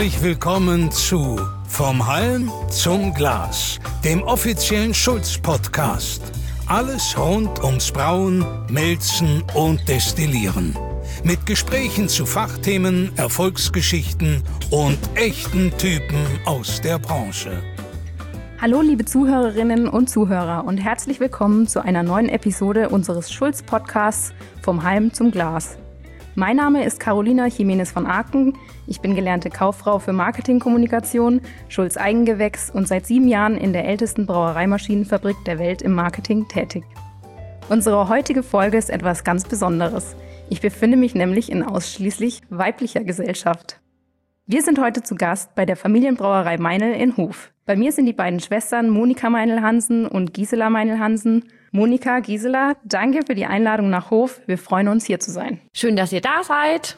Herzlich willkommen zu Vom Halm zum Glas, dem offiziellen Schulz-Podcast. Alles rund ums Brauen, Melzen und Destillieren. Mit Gesprächen zu Fachthemen, Erfolgsgeschichten und echten Typen aus der Branche. Hallo liebe Zuhörerinnen und Zuhörer und herzlich willkommen zu einer neuen Episode unseres Schulz-Podcasts Vom Halm zum Glas. Mein Name ist Carolina Jimenez von Aken. Ich bin gelernte Kauffrau für Marketingkommunikation, Schulz Eigengewächs und seit 7 Jahren in der ältesten Brauereimaschinenfabrik der Welt im Marketing tätig. Unsere heutige Folge ist etwas ganz Besonderes. Ich befinde mich nämlich in ausschließlich weiblicher Gesellschaft. Wir sind heute zu Gast bei der Familienbrauerei Meinl in Hof. Bei mir sind die beiden Schwestern Monika Meinl-Hansen und Gisela Meinl-Hansen. Monika, Gisela, danke für die Einladung nach Hof. Wir freuen uns, hier zu sein. Schön, dass ihr da seid.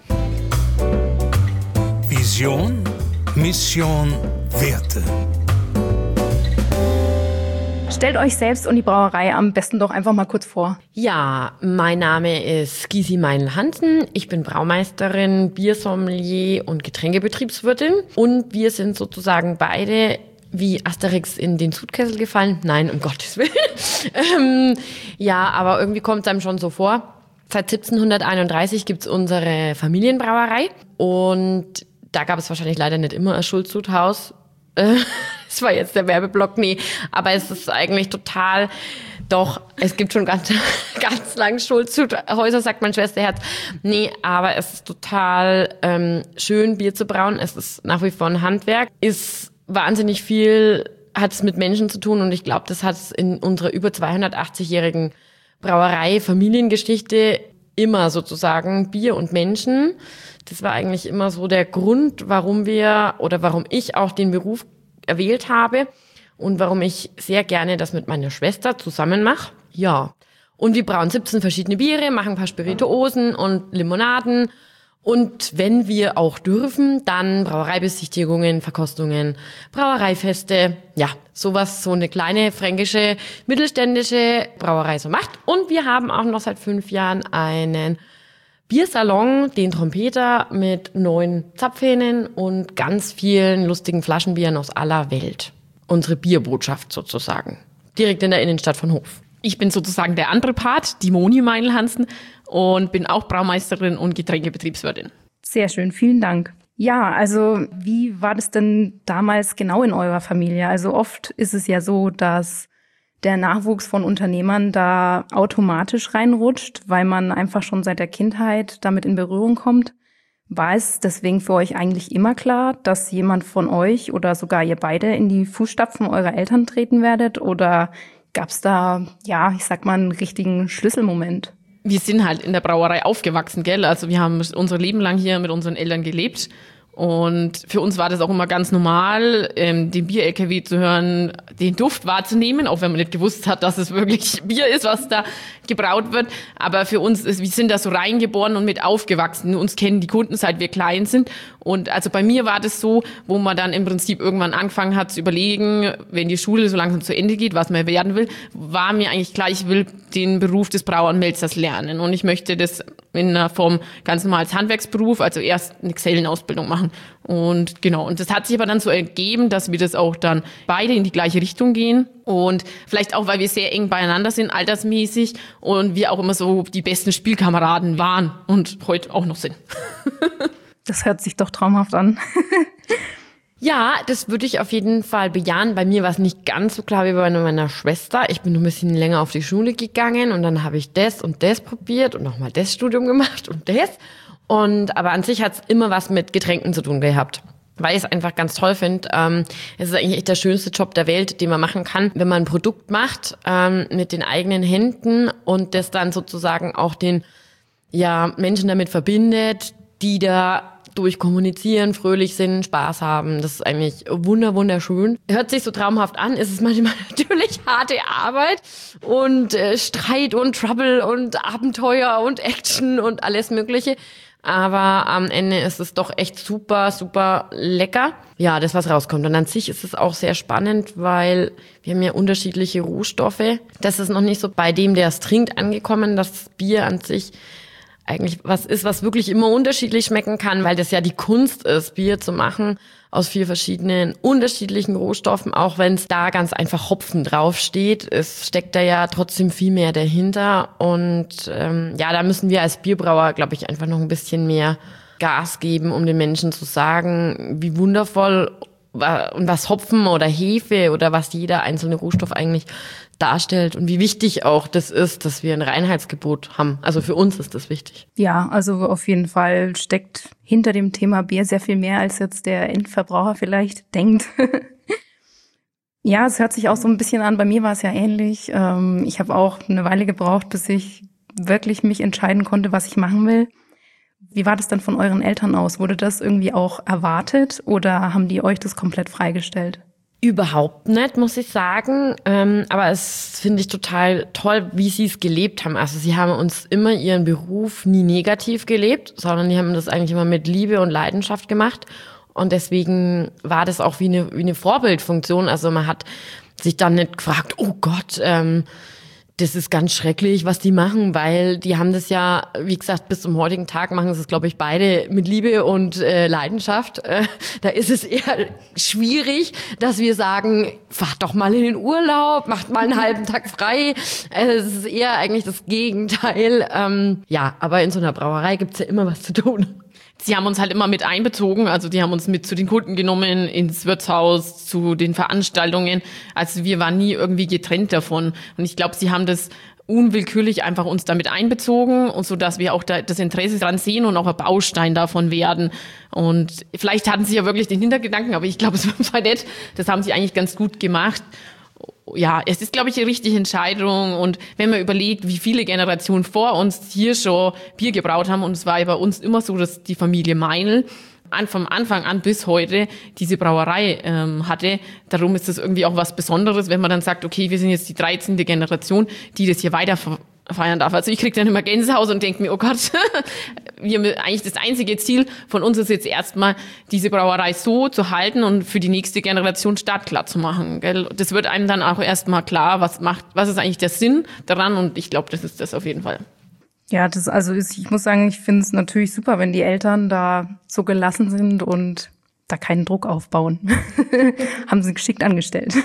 Vision, Mission, Werte. Stellt euch selbst und die Brauerei am besten doch einfach mal kurz vor. Ja, mein Name ist Gisi Meinl-Hansen. Ich bin Braumeisterin, Biersommelier und Getränkebetriebswirtin. Und wir sind sozusagen beide wie Asterix in den Sudkessel gefallen. Nein, um Gottes Willen. Ja, aber irgendwie kommt es einem schon so vor. Seit 1731 gibt's unsere Familienbrauerei. Und da gab es wahrscheinlich leider nicht immer ein Schulz-Sud-Haus. Das war jetzt der Werbeblock, nee. Aber es ist eigentlich total, doch, es gibt schon ganz lang Schulz-Sud-Häuser, sagt mein Schwesterherz. Nee, aber es ist total schön, Bier zu brauen. Es ist nach wie vor ein Handwerk. Ist wahnsinnig viel, hat es mit Menschen zu tun. Und ich glaube, das hat es in unserer über 280-jährigen Brauerei, Familiengeschichte immer sozusagen Bier und Menschen. Das war eigentlich immer so der Grund, warum ich auch den Beruf erwählt habe und warum ich sehr gerne das mit meiner Schwester zusammen mache. Ja. Und wir brauen 17 verschiedene Biere, machen ein paar Spirituosen und Limonaden. Und wenn wir auch dürfen, dann Brauereibesichtigungen, Verkostungen, Brauereifeste, ja, sowas, so eine kleine fränkische, mittelständische Brauerei so macht. Und wir haben auch noch seit 5 Jahren einen Biersalon, den Trompeter mit 9 Zapfhähnen und ganz vielen lustigen Flaschenbieren aus aller Welt. Unsere Bierbotschaft sozusagen, direkt in der Innenstadt von Hof. Ich bin sozusagen der andere Part, die Moni Meinl-Hansen, und bin auch Braumeisterin und Getränkebetriebswirtin. Sehr schön, vielen Dank. Ja, also wie war das denn damals genau in eurer Familie? Also oft ist es ja so, dass der Nachwuchs von Unternehmern da automatisch reinrutscht, weil man einfach schon seit der Kindheit damit in Berührung kommt. War es deswegen für euch eigentlich immer klar, dass jemand von euch oder sogar ihr beide in die Fußstapfen eurer Eltern treten werdet? Oder gab es da, ja, ich sag mal, einen richtigen Schlüsselmoment? Wir sind halt in der Brauerei aufgewachsen, gell? Also wir haben unser Leben lang hier mit unseren Eltern gelebt. Und für uns war das auch immer ganz normal, den Bier-LKW zu hören, den Duft wahrzunehmen, auch wenn man nicht gewusst hat, dass es wirklich Bier ist, was da gebraut wird. Aber für uns wir sind da so reingeboren und mit aufgewachsen. Uns kennen die Kunden, seit wir klein sind. Und also bei mir war das so, wo man dann im Prinzip irgendwann angefangen hat zu überlegen, wenn die Schule so langsam zu Ende geht, was man werden will, war mir eigentlich klar, ich will den Beruf des Brauer und Melzers lernen. Und ich möchte das in einer Form ganz normal als Handwerksberuf, also erst eine Gesellenausbildung machen. Und genau, und das hat sich aber dann so ergeben, dass wir das auch dann beide in die gleiche Richtung gehen. Und vielleicht auch, weil wir sehr eng beieinander sind, altersmäßig, und wir auch immer so die besten Spielkameraden waren und heute auch noch sind. Das hört sich doch traumhaft an. Ja, das würde ich auf jeden Fall bejahen. Bei mir war es nicht ganz so klar wie bei meiner Schwester. Ich bin noch ein bisschen länger auf die Schule gegangen und dann habe ich das und das probiert und nochmal das Studium gemacht und das. Aber an sich hat es immer was mit Getränken zu tun gehabt, weil ich es einfach ganz toll finde. Es ist eigentlich echt der schönste Job der Welt, den man machen kann, wenn man ein Produkt macht mit den eigenen Händen und das dann sozusagen auch den Menschen damit verbindet, die da durchkommunizieren, fröhlich sind, Spaß haben. Das ist eigentlich wunderschön. Hört sich so traumhaft an, ist es manchmal natürlich harte Arbeit und Streit und Trouble und Abenteuer und Action und alles Mögliche. Aber am Ende ist es doch echt super lecker. Ja, das, was rauskommt. Und an sich ist es auch sehr spannend, weil wir haben ja unterschiedliche Rohstoffe. Das ist noch nicht so bei dem, der es trinkt, angekommen. Das Bier an sich eigentlich was ist, was wirklich immer unterschiedlich schmecken kann, weil das ja die Kunst ist, Bier zu machen aus 4 verschiedenen unterschiedlichen Rohstoffen, auch wenn es da ganz einfach Hopfen draufsteht. Es steckt da ja trotzdem viel mehr dahinter und da müssen wir als Bierbrauer, glaube ich, einfach noch ein bisschen mehr Gas geben, um den Menschen zu sagen, wie wundervoll und was Hopfen oder Hefe oder was jeder einzelne Rohstoff eigentlich darstellt und wie wichtig auch das ist, dass wir ein Reinheitsgebot haben. Also für uns ist das wichtig. Ja, also auf jeden Fall steckt hinter dem Thema Bier sehr viel mehr, als jetzt der Endverbraucher vielleicht denkt. Ja, es hört sich auch so ein bisschen an. Bei mir war es ja ähnlich. Ich habe auch eine Weile gebraucht, bis ich wirklich mich entscheiden konnte, was ich machen will. Wie war das dann von euren Eltern aus? Wurde das irgendwie auch erwartet oder haben die euch das komplett freigestellt? Überhaupt nicht, muss ich sagen. Aber es finde ich total toll, wie sie es gelebt haben. Also sie haben uns immer ihren Beruf nie negativ gelebt, sondern die haben das eigentlich immer mit Liebe und Leidenschaft gemacht. Und deswegen war das auch wie eine Vorbildfunktion. Also man hat sich dann nicht gefragt, oh Gott, das ist ganz schrecklich, was die machen, weil die haben das ja, wie gesagt, bis zum heutigen Tag machen sie es, glaube ich, beide mit Liebe und Leidenschaft. Da ist es eher schwierig, dass wir sagen, fahrt doch mal in den Urlaub, macht mal einen halben Tag frei. Es ist eher eigentlich das Gegenteil. Aber in so einer Brauerei gibt's ja immer was zu tun. Sie haben uns halt immer mit einbezogen, also die haben uns mit zu den Kunden genommen, ins Wirtshaus, zu den Veranstaltungen. Also wir waren nie irgendwie getrennt davon. Und ich glaube, sie haben das unwillkürlich einfach uns damit einbezogen und so, dass wir auch das Interesse dran sehen und auch ein Baustein davon werden. Und vielleicht hatten sie ja wirklich den Hintergedanken, aber ich glaube, es war nicht. Das haben sie eigentlich ganz gut gemacht. Ja, es ist, glaube ich, die richtige Entscheidung. Und wenn man überlegt, wie viele Generationen vor uns hier schon Bier gebraut haben, und es war ja bei uns immer so, dass die Familie Meinl vom Anfang an bis heute diese Brauerei hatte. Darum ist das irgendwie auch was Besonderes, wenn man dann sagt, okay, wir sind jetzt die 13. Generation, die das hier weiter feiern darf. Also ich kriege dann immer Gänsehaut und denke mir, oh Gott, eigentlich das einzige Ziel von uns ist jetzt erstmal, diese Brauerei so zu halten und für die nächste Generation startklar zu machen. Gell? Das wird einem dann auch erstmal klar, was ist eigentlich der Sinn daran, und ich glaube, das ist das auf jeden Fall. Ja, ich muss sagen, ich finde es natürlich super, wenn die Eltern da so gelassen sind und da keinen Druck aufbauen. Haben sie geschickt angestellt.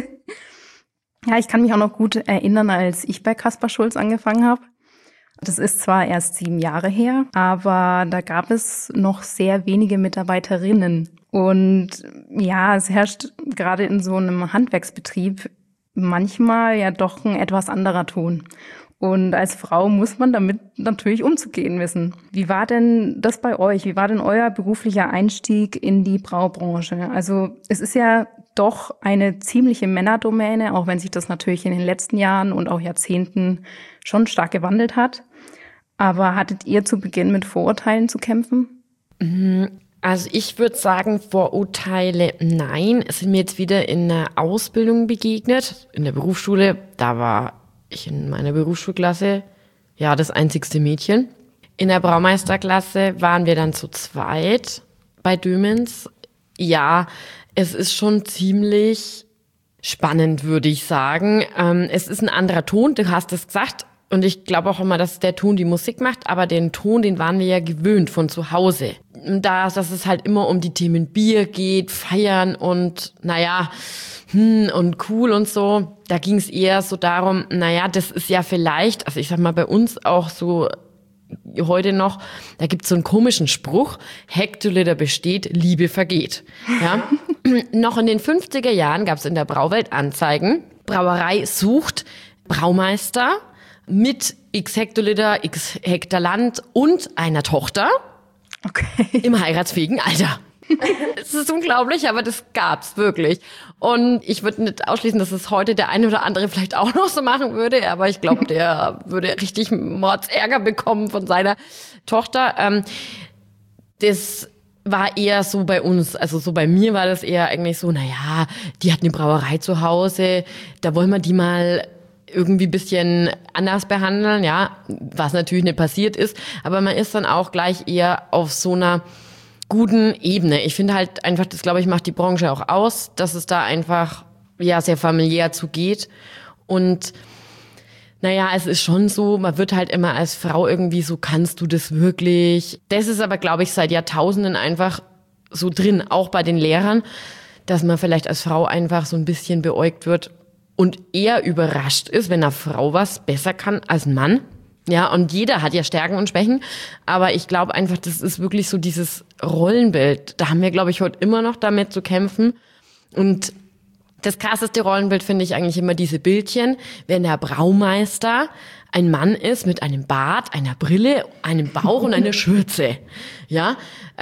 Ja, ich kann mich auch noch gut erinnern, als ich bei Kaspar Schulz angefangen habe. Das ist zwar erst 7 Jahre her, aber da gab es noch sehr wenige Mitarbeiterinnen. Und ja, es herrscht gerade in so einem Handwerksbetrieb manchmal ja doch ein etwas anderer Ton. Und als Frau muss man damit natürlich umzugehen wissen. Wie war denn das bei euch? Wie war denn euer beruflicher Einstieg in die Braubranche? Also es ist ja doch eine ziemliche Männerdomäne, auch wenn sich das natürlich in den letzten Jahren und auch Jahrzehnten schon stark gewandelt hat. Aber hattet ihr zu Beginn mit Vorurteilen zu kämpfen? Also ich würde sagen, Vorurteile nein. Es sind mir jetzt wieder in der Ausbildung begegnet, in der Berufsschule. Da war ich in meiner Berufsschulklasse ja das einzigste Mädchen. In der Braumeisterklasse waren wir dann zu zweit bei Dömens. Ja, es ist schon ziemlich spannend, würde ich sagen. Es ist ein anderer Ton, du hast es gesagt. Und ich glaube auch immer, dass der Ton die Musik macht, aber den Ton, den waren wir ja gewöhnt von zu Hause. Dass es halt immer um die Themen Bier geht, Feiern und und cool und so. Da ging es eher so darum, das ist ja vielleicht, also ich sag mal bei uns auch so heute noch, da gibt's so einen komischen Spruch, Hektoliter besteht, Liebe vergeht. Ja? Noch in den 50er Jahren gab's in der Brauwelt Anzeigen, Brauerei sucht Braumeister mit x Hektoliter, x Hektar Land und einer Tochter im heiratsfähigen Alter. Es ist unglaublich, aber das gab's wirklich. Und ich würde nicht ausschließen, dass es heute der eine oder andere vielleicht auch noch so machen würde, aber ich glaube, der würde richtig Mordsärger bekommen von seiner Tochter. Das war eher so bei uns, also so bei mir war das eher eigentlich so, die hat eine Brauerei zu Hause, da wollen wir die mal irgendwie ein bisschen anders behandeln, ja, was natürlich nicht passiert ist, aber man ist dann auch gleich eher auf so einer guten Ebene. Ich finde halt einfach, das glaube ich macht die Branche auch aus, dass es da einfach sehr familiär zugeht. Und Naja, es ist schon so, man wird halt immer als Frau irgendwie so, kannst du das wirklich? Das ist aber, glaube ich, seit Jahrtausenden einfach so drin, auch bei den Lehrern, dass man vielleicht als Frau einfach so ein bisschen beäugt wird und eher überrascht ist, wenn eine Frau was besser kann als ein Mann. Ja, und jeder hat ja Stärken und Schwächen, aber ich glaube einfach, das ist wirklich so dieses Rollenbild. Da haben wir, glaube ich, heute immer noch damit zu kämpfen. Und das krasseste Rollenbild finde ich eigentlich immer diese Bildchen, wenn der Braumeister ein Mann ist mit einem Bart, einer Brille, einem Bauch und einer Schürze. Ja,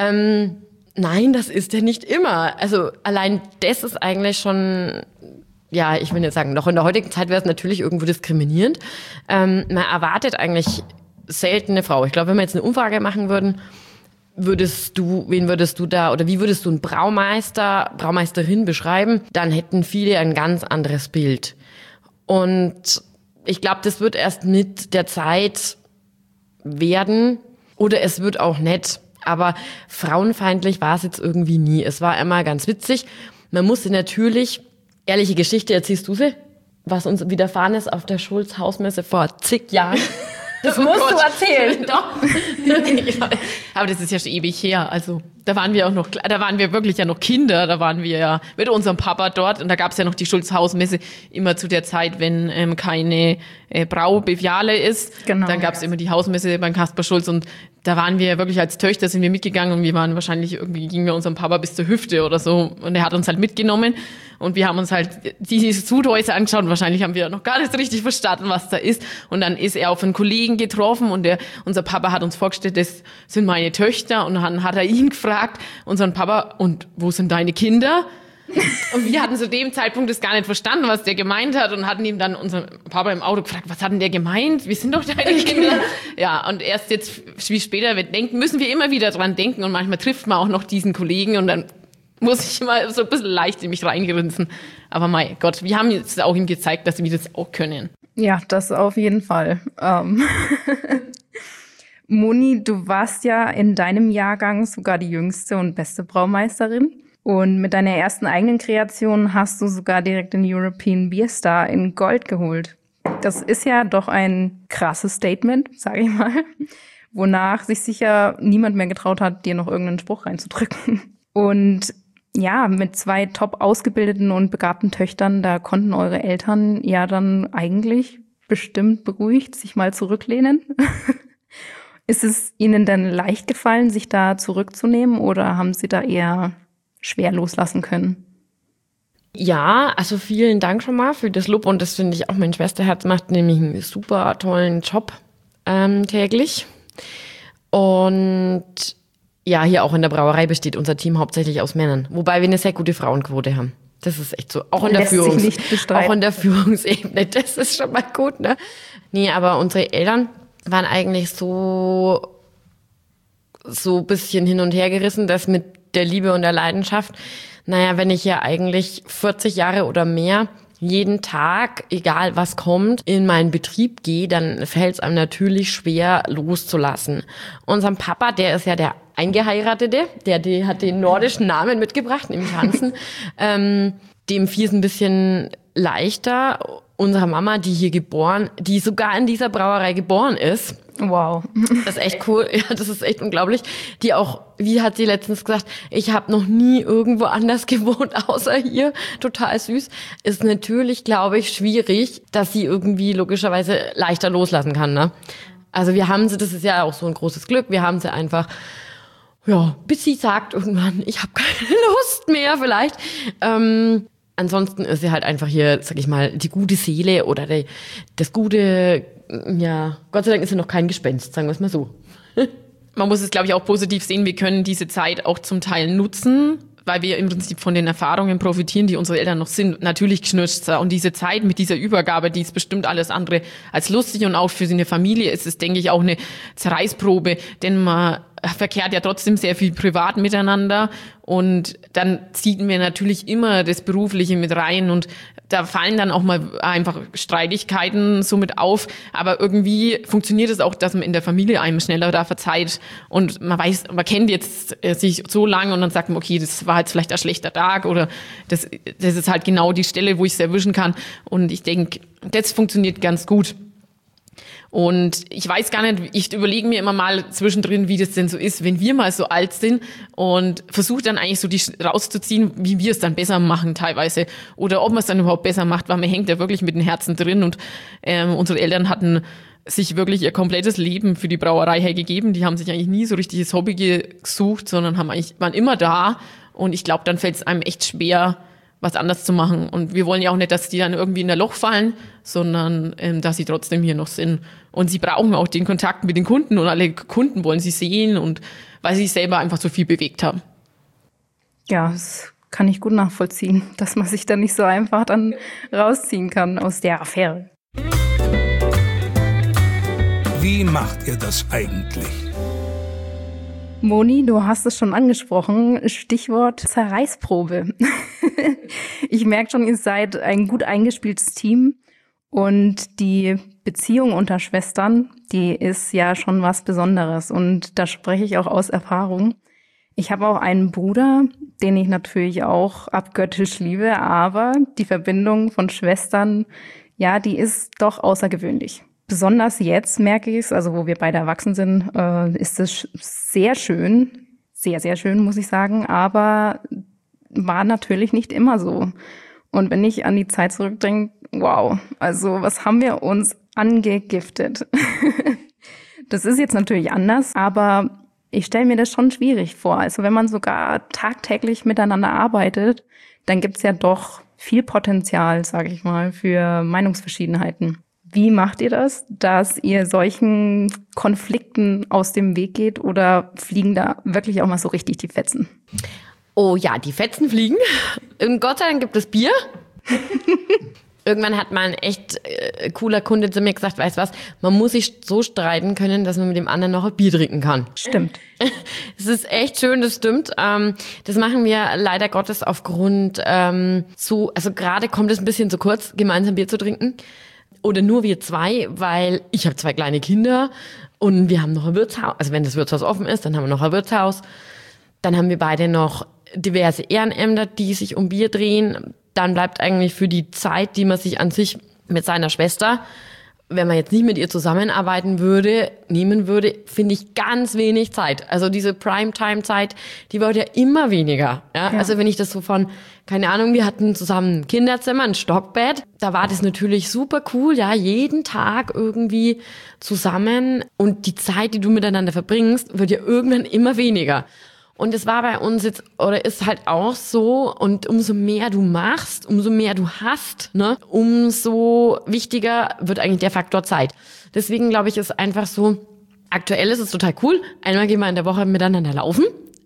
nein, das ist er nicht immer. Also allein das ist eigentlich schon, ja, ich will nicht sagen, noch in der heutigen Zeit wäre es natürlich irgendwo diskriminierend. Man erwartet eigentlich selten eine Frau. Ich glaube, wenn wir jetzt eine Umfrage machen würden, wie würdest du einen Braumeisterin beschreiben, dann hätten viele ein ganz anderes Bild. Und ich glaube, das wird erst mit der Zeit werden oder es wird auch nicht. Aber frauenfeindlich war es jetzt irgendwie nie. Es war immer ganz witzig. Man musste natürlich, ehrliche Geschichte, erzählst du sie? Was uns widerfahren ist auf der Schulz-Hausmesse vor zig Jahren. Das musst du erzählen. Doch. Aber das ist ja schon ewig her. Also da waren wir wirklich ja noch Kinder. Da waren wir ja mit unserem Papa dort. Und da gab es ja noch die Schulz-Hausmesse immer zu der Zeit, wenn keine Braubeviale ist. Genau. Dann gab es immer die Hausmesse beim Kaspar Schulz. Und da waren wir wirklich als Töchter, sind wir mitgegangen. Und wir waren wahrscheinlich, irgendwie gingen wir unserem Papa bis zur Hüfte oder so. Und er hat uns halt mitgenommen. Und wir haben uns halt diese Zuthäuser angeschaut. Und wahrscheinlich haben wir noch gar nicht richtig verstanden, was da ist. Und dann ist er auf einen Kollegen getroffen. Und unser Papa hat uns vorgestellt, das sind meine Töchter. Und dann hat er ihn gefragt, unseren Papa, und wo sind deine Kinder? Und wir hatten zu dem Zeitpunkt das gar nicht verstanden, was der gemeint hat, und hatten ihm dann unseren Papa im Auto gefragt, was hat denn der gemeint? Wir sind doch deine Kinder. Ja, und erst jetzt, wie später wir denken, müssen wir immer wieder dran denken, und manchmal trifft man auch noch diesen Kollegen, und dann muss ich immer so ein bisschen leicht in mich reingrinsen. Aber mein Gott, wir haben jetzt auch ihm gezeigt, dass wir das auch können. Ja, das auf jeden Fall. Moni, du warst ja in deinem Jahrgang sogar die jüngste und beste Braumeisterin. Und mit deiner ersten eigenen Kreation hast du sogar direkt den European Beer Star in Gold geholt. Das ist ja doch ein krasses Statement, sage ich mal, wonach sich sicher niemand mehr getraut hat, dir noch irgendeinen Spruch reinzudrücken. Und ja, mit 2 top ausgebildeten und begabten Töchtern, da konnten eure Eltern ja dann eigentlich bestimmt beruhigt sich mal zurücklehnen. Ist es ihnen denn leicht gefallen, sich da zurückzunehmen, oder haben sie da eher schwer loslassen können? Ja, also vielen Dank schon mal für das Lob, und das finde ich auch, mein Schwesterherz macht nämlich einen super tollen Job täglich. Und ja, hier auch in der Brauerei besteht unser Team hauptsächlich aus Männern, wobei wir eine sehr gute Frauenquote haben. Das ist echt so, auch in der Führungsebene, das ist schon mal gut, ne? Nee, aber unsere Eltern waren eigentlich so ein bisschen hin und her gerissen, dass mit der Liebe und der Leidenschaft, naja, wenn ich ja eigentlich 40 Jahre oder mehr jeden Tag, egal was kommt, in meinen Betrieb gehe, dann fällt es einem natürlich schwer loszulassen. Unserem Papa, der ist ja der Eingeheiratete, der hat den nordischen Namen mitgebracht, nämlich Hansen. Dem fiel es ein bisschen leichter. Unsere Mama, die sogar in dieser Brauerei geboren ist. Wow. Das ist echt cool. Ja, das ist echt unglaublich. Die auch, wie hat sie letztens gesagt, ich habe noch nie irgendwo anders gewohnt, außer hier. Total süß. Ist natürlich, glaube ich, schwierig, dass sie irgendwie logischerweise leichter loslassen kann, ne? Also wir haben sie, das ist ja auch so ein großes Glück, wir haben sie einfach, ja, bis sie sagt irgendwann, ich habe keine Lust mehr vielleicht. Ansonsten ist sie halt einfach hier, sag ich mal, die gute Seele oder das gute, ja, Gott sei Dank ist sie noch kein Gespenst, sagen wir es mal so. Man muss es, glaube ich, auch positiv sehen, wir können diese Zeit auch zum Teil nutzen, weil wir im Prinzip von den Erfahrungen profitieren, die unsere Eltern noch sind. Natürlich knirscht's. Und diese Zeit mit dieser Übergabe, die ist bestimmt alles andere als lustig, und auch für eine Familie ist es, denke ich, auch eine Zerreißprobe, denn man verkehrt ja trotzdem sehr viel privat miteinander, und dann ziehen wir natürlich immer das Berufliche mit rein, und da fallen dann auch mal einfach Streitigkeiten so mit auf, aber irgendwie funktioniert es auch, dass man in der Familie einem schneller da verzeiht, und man weiß, man kennt jetzt sich so lange, und dann sagt man, okay, das war jetzt vielleicht ein schlechter Tag, oder das ist halt genau die Stelle, wo ich es erwischen kann, und ich denke, das funktioniert ganz gut. Und ich weiß gar nicht, ich überlege mir immer mal zwischendrin, wie das denn so ist, wenn wir mal so alt sind und versuche dann eigentlich so die rauszuziehen, wie wir es dann besser machen teilweise oder ob man es dann überhaupt besser macht, weil man hängt ja wirklich mit dem Herzen drin und unsere Eltern hatten sich wirklich ihr komplettes Leben für die Brauerei hergegeben. Die haben sich eigentlich nie so richtiges Hobby gesucht, sondern waren immer da und ich glaube, dann fällt es einem echt schwer, was anders zu machen. Und wir wollen ja auch nicht, dass die dann irgendwie in ein Loch fallen, sondern dass sie trotzdem hier noch sind. Und sie brauchen auch den Kontakt mit den Kunden und alle Kunden wollen sie sehen und weil sie sich selber einfach so viel bewegt haben. Ja, das kann ich gut nachvollziehen, dass man sich da nicht so einfach dann rausziehen kann aus der Affäre. Wie macht ihr das eigentlich? Moni, du hast es schon angesprochen, Stichwort Zerreißprobe. Ich merke schon, ihr seid ein gut eingespieltes Team und die Beziehung unter Schwestern, die ist ja schon was Besonderes und da spreche ich auch aus Erfahrung. Ich habe auch einen Bruder, den ich natürlich auch abgöttisch liebe, aber die Verbindung von Schwestern, ja, die ist doch außergewöhnlich. Besonders jetzt merke ich es, also wo wir beide erwachsen sind, ist es sehr schön, sehr, sehr schön, muss ich sagen, aber war natürlich nicht immer so. Und wenn ich an die Zeit zurückdenke, wow, also was haben wir uns angegiftet? Das ist jetzt natürlich anders, aber ich stelle mir das schon schwierig vor. Also wenn man sogar tagtäglich miteinander arbeitet, dann gibt's ja doch viel Potenzial, sage ich mal, für Meinungsverschiedenheiten. Wie macht ihr das, dass ihr solchen Konflikten aus dem Weg geht oder fliegen da wirklich auch mal so richtig die Fetzen? Oh ja, die Fetzen fliegen. Und Gott sei Dank gibt es Bier. Irgendwann hat mal ein echt cooler Kunde zu mir gesagt, weißt du was, man muss sich so streiten können, dass man mit dem anderen noch ein Bier trinken kann. Stimmt. Das ist echt schön, das stimmt. Das machen wir leider Gottes aufgrund also gerade kommt es ein bisschen zu kurz, gemeinsam Bier zu trinken. Oder nur wir zwei, weil ich habe 2 kleine Kinder und wir haben noch ein Wirtshaus. Also wenn das Wirtshaus offen ist, dann haben wir noch ein Wirtshaus. Dann haben wir beide noch diverse Ehrenämter, die sich um Bier drehen. Dann bleibt eigentlich für die Zeit, die man sich an sich mit seiner Schwester, wenn man jetzt nicht mit ihr zusammenarbeiten würde, nehmen würde, finde ich ganz wenig Zeit. Also diese Primetime-Zeit, die wird ja immer weniger. Ja? Also wenn ich das so von, keine Ahnung, wir hatten zusammen ein Kinderzimmer, ein Stockbett, da war das natürlich super cool, ja, jeden Tag irgendwie zusammen und die Zeit, die du miteinander verbringst, wird ja irgendwann immer weniger. Und es war bei uns jetzt, oder ist halt auch so, und umso mehr du machst, umso mehr du hast, ne, umso wichtiger wird eigentlich der Faktor Zeit. Deswegen glaube ich, ist einfach so, aktuell ist es total cool, einmal gehen wir in der Woche miteinander laufen.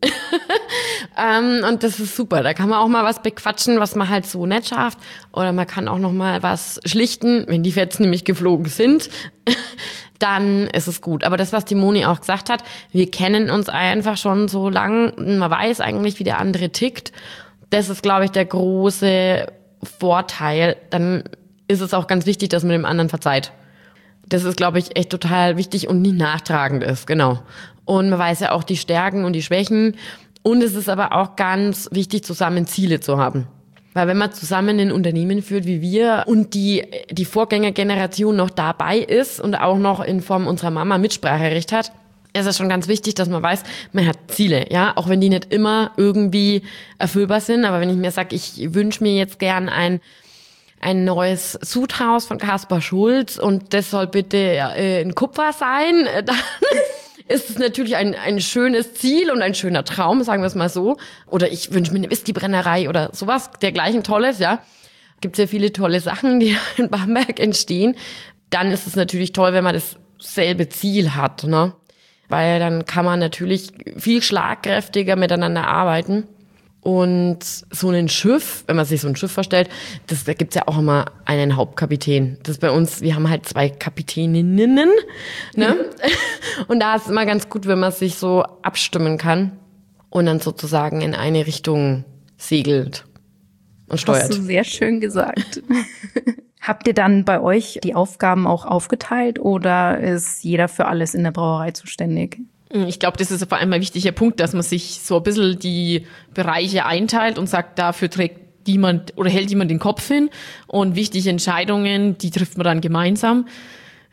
Und das ist super, da kann man auch mal was bequatschen, was man halt so nicht schafft. Oder man kann auch noch mal was schlichten, wenn die Fetzen nämlich geflogen sind. Dann ist es gut. Aber das, was die Moni auch gesagt hat, wir kennen uns einfach schon so lang, man weiß eigentlich, wie der andere tickt. Das ist, glaube ich, der große Vorteil. Dann ist es auch ganz wichtig, dass man dem anderen verzeiht. Das ist, glaube ich, echt total wichtig und nicht nachtragend ist, genau. Und man weiß ja auch die Stärken und die Schwächen. Und es ist aber auch ganz wichtig, zusammen Ziele zu haben. Weil wenn man zusammen ein Unternehmen führt wie wir und die Vorgängergeneration noch dabei ist und auch noch in Form unserer Mama Mitspracherecht hat, ist es schon ganz wichtig, dass man weiß, man hat Ziele, ja, auch wenn die nicht immer irgendwie erfüllbar sind. Aber wenn ich mir sage, ich wünsche mir jetzt gern ein neues Sudhaus von Kaspar Schulz und das soll bitte in Kupfer sein, dann ist es natürlich ein schönes Ziel und ein schöner Traum, sagen wir es mal so. Oder ich wünsche mir eine Whiskybrennerei oder sowas dergleichen Tolles, ja. Gibt sehr viele tolle Sachen, die in Bamberg entstehen. Dann ist es natürlich toll, wenn man dasselbe Ziel hat, ne? Weil dann kann man natürlich viel schlagkräftiger miteinander arbeiten. Und so ein Schiff, wenn man sich so ein Schiff vorstellt, da gibt's ja auch immer einen Hauptkapitän. Das ist bei uns, wir haben halt 2 Kapitäninnen, ne? Und da ist es immer ganz gut, wenn man sich so abstimmen kann und dann sozusagen in eine Richtung segelt und steuert. Hast du sehr schön gesagt. Habt ihr dann bei euch die Aufgaben auch aufgeteilt oder ist jeder für alles in der Brauerei zuständig? Ich glaube, das ist vor allem ein wichtiger Punkt, dass man sich so ein bisschen die Bereiche einteilt und sagt, dafür trägt jemand oder hält jemand den Kopf hin und wichtige Entscheidungen, die trifft man dann gemeinsam.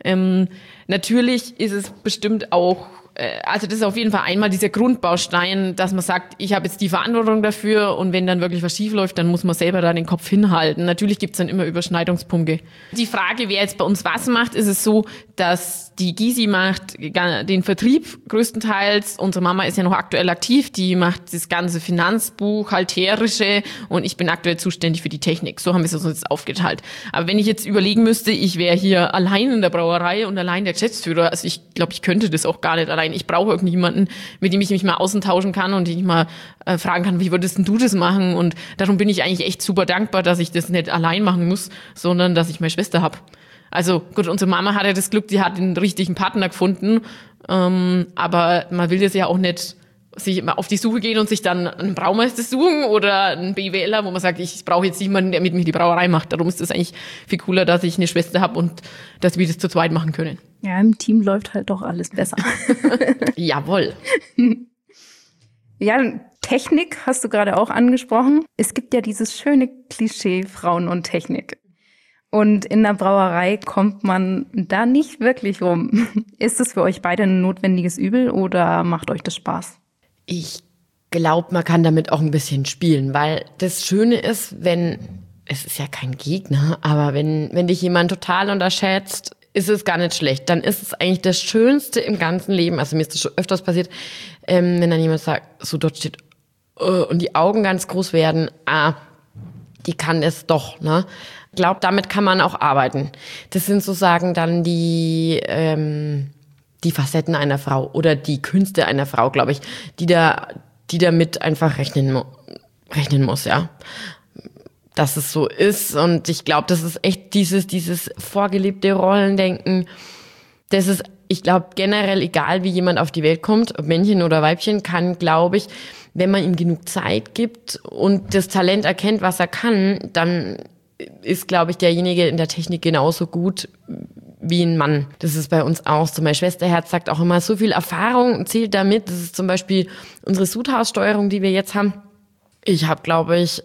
Natürlich ist es bestimmt auch, also das ist auf jeden Fall einmal dieser Grundbaustein, dass man sagt, ich habe jetzt die Verantwortung dafür und wenn dann wirklich was schief läuft, dann muss man selber da den Kopf hinhalten. Natürlich gibt's dann immer Überschneidungspunkte. Die Frage, wer jetzt bei uns was macht, ist es so, dass die Gysi macht den Vertrieb größtenteils. Unsere Mama ist ja noch aktuell aktiv, die macht das ganze Finanzbuchhalterische und ich bin aktuell zuständig für die Technik. So haben wir es uns jetzt aufgeteilt. Aber wenn ich jetzt überlegen müsste, ich wäre hier allein in der Brauerei und allein der Geschäftsführer, also ich glaube, ich könnte das auch gar nicht allein. Ich brauche irgendjemanden, mit dem ich mich mal austauschen kann und den ich mal fragen kann, wie würdest denn du das machen? Und darum bin ich eigentlich echt super dankbar, dass ich das nicht allein machen muss, sondern dass ich meine Schwester habe. Also gut, unsere Mama hatte das Glück, die hat den richtigen Partner gefunden, aber man will das ja auch nicht sich immer auf die Suche gehen und sich dann einen Braumeister suchen oder einen BWLer, wo man sagt, ich brauche jetzt jemanden, der mit mir die Brauerei macht. Darum ist es eigentlich viel cooler, dass ich eine Schwester habe und dass wir das zu zweit machen können. Ja, im Team läuft halt doch alles besser. Jawohl. Ja, Technik hast du gerade auch angesprochen. Es gibt ja dieses schöne Klischee Frauen und Technik. Und in der Brauerei kommt man da nicht wirklich rum. Ist es für euch beide ein notwendiges Übel oder macht euch das Spaß? Ich glaube, man kann damit auch ein bisschen spielen, weil das Schöne ist, es ist ja kein Gegner, aber wenn dich jemand total unterschätzt, ist es gar nicht schlecht. Dann ist es eigentlich das Schönste im ganzen Leben. Also mir ist das schon öfters passiert, wenn dann jemand sagt, so dort steht, und die Augen ganz groß werden, die kann es doch, ne? Ich glaube, damit kann man auch arbeiten. Das sind sozusagen dann die Facetten einer Frau oder die Künste einer Frau, glaube ich, die damit einfach rechnen muss, ja. Dass es so ist. Und ich glaube, das ist echt dieses vorgelebte Rollendenken. Das ist, ich glaube, generell egal, wie jemand auf die Welt kommt, ob Männchen oder Weibchen, kann, glaube ich, wenn man ihm genug Zeit gibt und das Talent erkennt, was er kann, dann ist, glaube ich, derjenige in der Technik genauso gut wie ein Mann. Das ist bei uns auch so. Mein Schwesterherz sagt auch immer, so viel Erfahrung zählt damit. Das ist zum Beispiel unsere Sudhaussteuerung, die wir jetzt haben. Ich habe, glaube ich,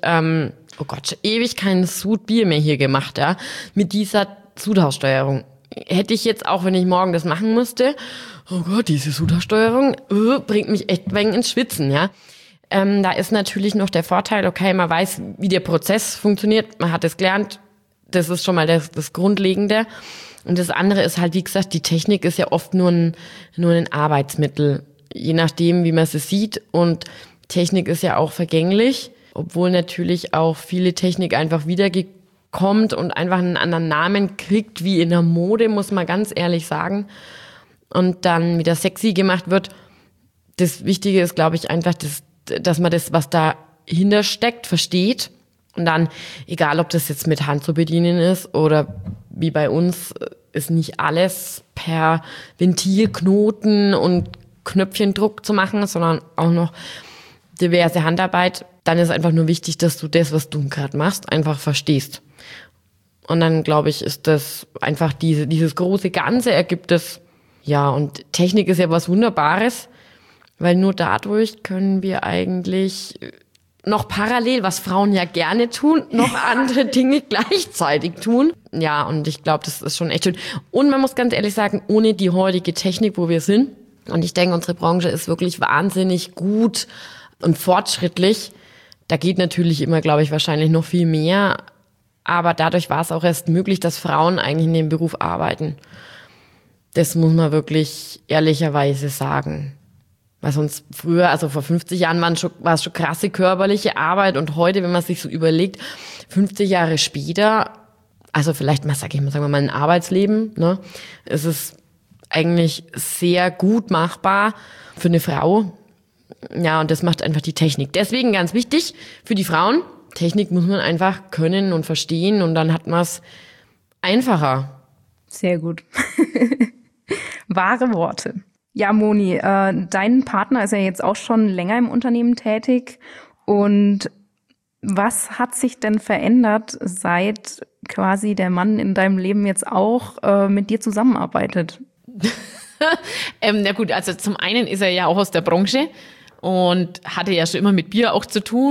ewig kein Sud-Bier mehr hier gemacht, ja, mit dieser Sudhaussteuerung. Hätte ich jetzt auch, wenn ich morgen das machen müsste, oh Gott, diese Sudhaussteuerung bringt mich echt ein wenig ins Schwitzen, ja. Da ist natürlich noch der Vorteil, okay, man weiß, wie der Prozess funktioniert, man hat es gelernt, das ist schon mal das Grundlegende. Und das andere ist halt, wie gesagt, die Technik ist ja oft nur ein Arbeitsmittel, je nachdem, wie man es sieht. Und Technik ist ja auch vergänglich, obwohl natürlich auch viele Technik einfach wiederkommt und einfach einen anderen Namen kriegt, wie in der Mode, muss man ganz ehrlich sagen. Und dann wieder sexy gemacht wird. Das Wichtige ist, glaube ich, einfach, dass man das, was dahinter steckt, versteht. Und dann, egal ob das jetzt mit Hand zu bedienen ist oder wie bei uns, ist nicht alles per Ventilknoten und Knöpfchendruck zu machen, sondern auch noch diverse Handarbeit. Dann ist einfach nur wichtig, dass du das, was du gerade machst, einfach verstehst. Und dann, glaube ich, ist das einfach dieses große Ganze ergibt es. Ja, und Technik ist ja was Wunderbares, weil nur dadurch können wir eigentlich noch parallel, was Frauen ja gerne tun, noch andere Dinge gleichzeitig tun. Ja, und ich glaube, das ist schon echt schön. Und man muss ganz ehrlich sagen, ohne die heutige Technik, wo wir sind, und ich denke, unsere Branche ist wirklich wahnsinnig gut und fortschrittlich. Da geht natürlich immer, glaube ich, wahrscheinlich noch viel mehr. Aber dadurch war es auch erst möglich, dass Frauen eigentlich in dem Beruf arbeiten. Das muss man wirklich ehrlicherweise sagen. Weil sonst früher, also vor 50 Jahren war es schon krasse körperliche Arbeit und heute, wenn man sich so überlegt, 50 Jahre später, also vielleicht mal, sagen wir mal ein Arbeitsleben, ne, ist es eigentlich sehr gut machbar für eine Frau. Ja, und das macht einfach die Technik. Deswegen ganz wichtig für die Frauen, Technik muss man einfach können und verstehen und dann hat man es einfacher. Sehr gut. Wahre Worte. Ja, Moni, dein Partner ist ja jetzt auch schon länger im Unternehmen tätig. Und was hat sich denn verändert, seit quasi der Mann in deinem Leben jetzt auch mit dir zusammenarbeitet? Na gut, also zum einen ist er ja auch aus der Branche und hatte ja schon immer mit Bier auch zu tun,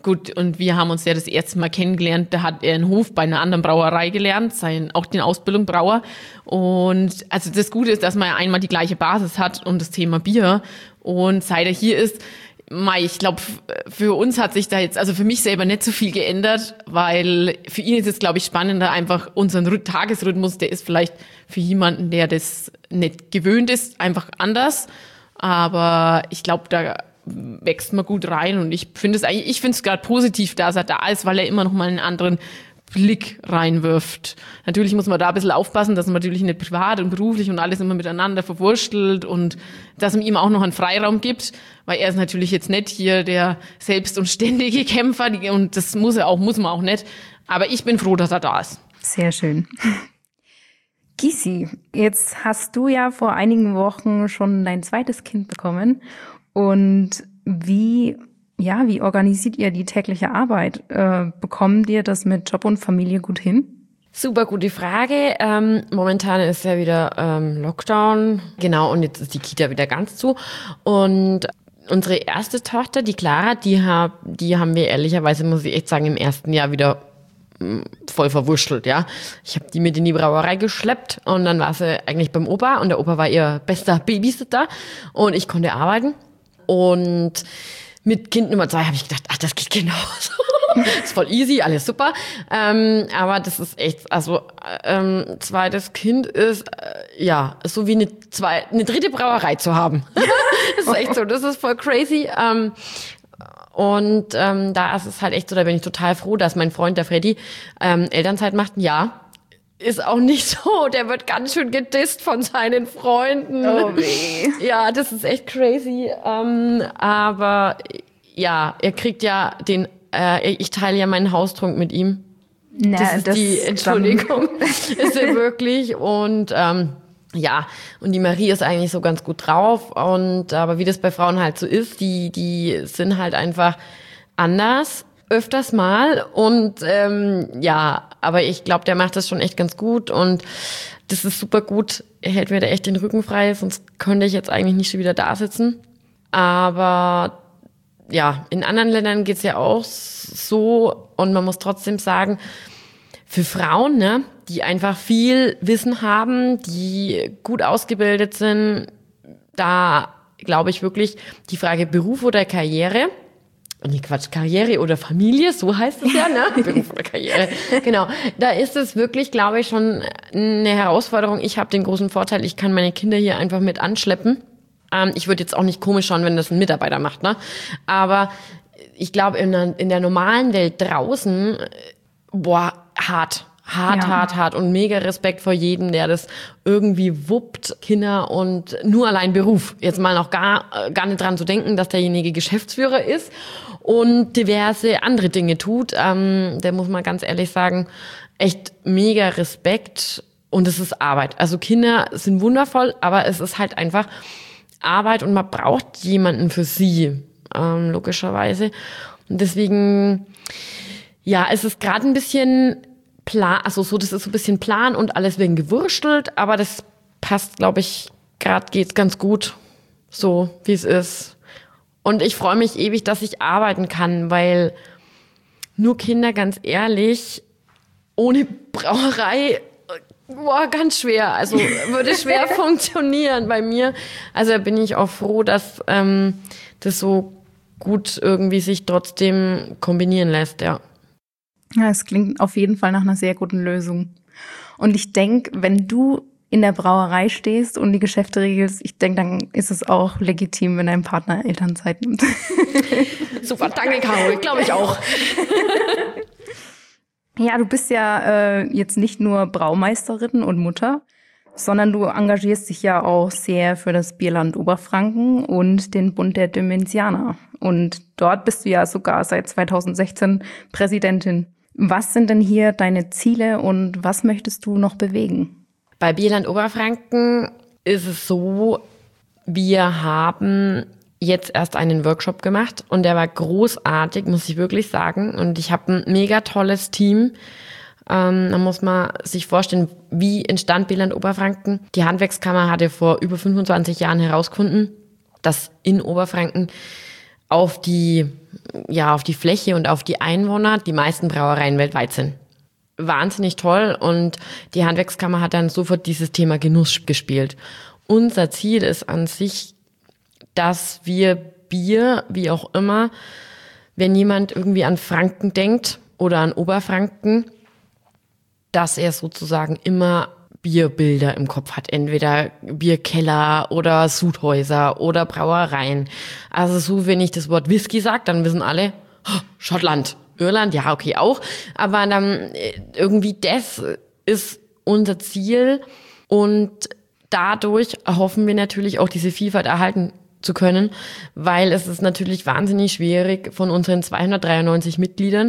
Gut, und wir haben uns ja das erste Mal kennengelernt, da hat er einen Hof bei einer anderen Brauerei gelernt, auch die Ausbildung Brauer. Und also das Gute ist, dass man ja einmal die gleiche Basis hat und das Thema Bier. Und seit er hier ist, ich glaube, für uns hat sich da jetzt, also für mich selber nicht so viel geändert, weil für ihn ist es, glaube ich, spannender, einfach unseren Tagesrhythmus, der ist vielleicht für jemanden, der das nicht gewöhnt ist, einfach anders. Aber ich glaube, da wächst man gut rein und ich finde es gerade positiv, dass er da ist, weil er immer noch mal einen anderen Blick reinwirft. Natürlich muss man da ein bisschen aufpassen, dass man natürlich nicht privat und beruflich und alles immer miteinander verwurstelt und dass man ihm auch noch einen Freiraum gibt, weil er ist natürlich jetzt nicht hier der selbst und ständige Kämpfer und das muss man auch nicht. Aber ich bin froh, dass er da ist. Sehr schön. Gysi, jetzt hast du ja vor einigen Wochen schon dein zweites Kind bekommen. Und wie organisiert ihr die tägliche Arbeit? Bekommt ihr das mit Job und Familie gut hin? Super gute Frage. Momentan ist ja wieder Lockdown. Genau, und jetzt ist die Kita wieder ganz zu. Und unsere erste Tochter, die Clara, die haben wir ehrlicherweise, muss ich echt sagen, im ersten Jahr wieder voll verwurschtelt, ja. Ich habe die mit in die Brauerei geschleppt und dann war sie eigentlich beim Opa und der Opa war ihr bester Babysitter und ich konnte arbeiten. Und mit Kind Nummer 2 habe ich gedacht, das geht genauso. Ist voll easy, alles super. Aber das ist echt, zweites Kind ist, ist so wie eine dritte Brauerei zu haben. Das ist echt so, das ist voll crazy. Da ist es halt echt so, da bin ich total froh, dass mein Freund, der Freddy, Elternzeit macht. Ja, ist auch nicht so, der wird ganz schön gedisst von seinen Freunden. Oh weh. Ja, das ist echt crazy. Aber ja, er kriegt ja ich teile ja meinen Haustrunk mit ihm. Na, das ist die Entschuldigung. Ist er wirklich. Und und die Marie ist eigentlich so ganz gut drauf. Aber wie das bei Frauen halt so ist, die sind halt einfach anders. Öfters mal und aber ich glaube, der macht das schon echt ganz gut und das ist super gut. Er hält mir da echt den Rücken frei, sonst könnte ich jetzt eigentlich nicht schon wieder da sitzen. Aber ja, in anderen Ländern geht's ja auch so und man muss trotzdem sagen, für Frauen, ne, die einfach viel Wissen haben, die gut ausgebildet sind, da glaube ich wirklich die Frage Beruf oder Karriere. Nee, Quatsch, Karriere oder Familie, so heißt es ja, ne? Beruf oder Karriere. Genau. Da ist es wirklich, glaube ich, schon eine Herausforderung. Ich habe den großen Vorteil, ich kann meine Kinder hier einfach mit anschleppen. Ich würde jetzt auch nicht komisch schauen, wenn das ein Mitarbeiter macht, ne? Aber ich glaube, in der normalen Welt draußen, hart. Hart und mega Respekt vor jedem, der das irgendwie wuppt, Kinder und nur allein Beruf. Jetzt mal noch gar nicht dran zu denken, dass derjenige Geschäftsführer ist und diverse andere Dinge tut. Der muss man ganz ehrlich sagen, echt mega Respekt und es ist Arbeit. Also Kinder sind wundervoll, aber es ist halt einfach Arbeit und man braucht jemanden für sie, logischerweise. Und deswegen, es ist gerade ein bisschen das ist so ein bisschen Plan und alles wegen gewurstelt, aber das passt, glaube ich, gerade geht's ganz gut, so wie es ist. Und ich freue mich ewig, dass ich arbeiten kann, weil nur Kinder, ganz ehrlich, ohne Brauerei, ganz schwer. Also würde schwer funktionieren bei mir. Also da bin ich auch froh, dass das so gut irgendwie sich trotzdem kombinieren lässt, ja. Ja, es klingt auf jeden Fall nach einer sehr guten Lösung. Und ich denke, wenn du in der Brauerei stehst und die Geschäfte regelst, ich denke, dann ist es auch legitim, wenn dein Partner Elternzeit nimmt. Super, danke, Caro, glaube ich auch. Ja, du bist ja jetzt nicht nur Braumeisterin und Mutter, sondern du engagierst dich ja auch sehr für das Bierland Oberfranken und den Bund der Demenzianer. Und dort bist du ja sogar seit 2016 Präsidentin. Was sind denn hier deine Ziele und was möchtest du noch bewegen? Bei Bierland Oberfranken ist es so, wir haben jetzt erst einen Workshop gemacht und der war großartig, muss ich wirklich sagen. Und ich habe ein mega tolles Team. Da muss man sich vorstellen, wie entstand Bierland Oberfranken. Die Handwerkskammer hatte vor über 25 Jahren herausgefunden, dass in Oberfranken auf die Fläche und auf die Einwohner die meisten Brauereien weltweit sind. Wahnsinnig toll, und die Handwerkskammer hat dann sofort dieses Thema Genuss gespielt. Unser Ziel ist an sich, dass wir Bier, wie auch immer, wenn jemand irgendwie an Franken denkt oder an Oberfranken, dass er sozusagen immer Bierbilder im Kopf hat. Entweder Bierkeller oder Sudhäuser oder Brauereien. Also so, wenn ich das Wort Whisky sage, dann wissen alle, Schottland, Irland, ja, okay, auch. Aber dann irgendwie das ist unser Ziel, und dadurch erhoffen wir natürlich auch diese Vielfalt erhalten zu können, weil es ist natürlich wahnsinnig schwierig. Von unseren 293 Mitgliedern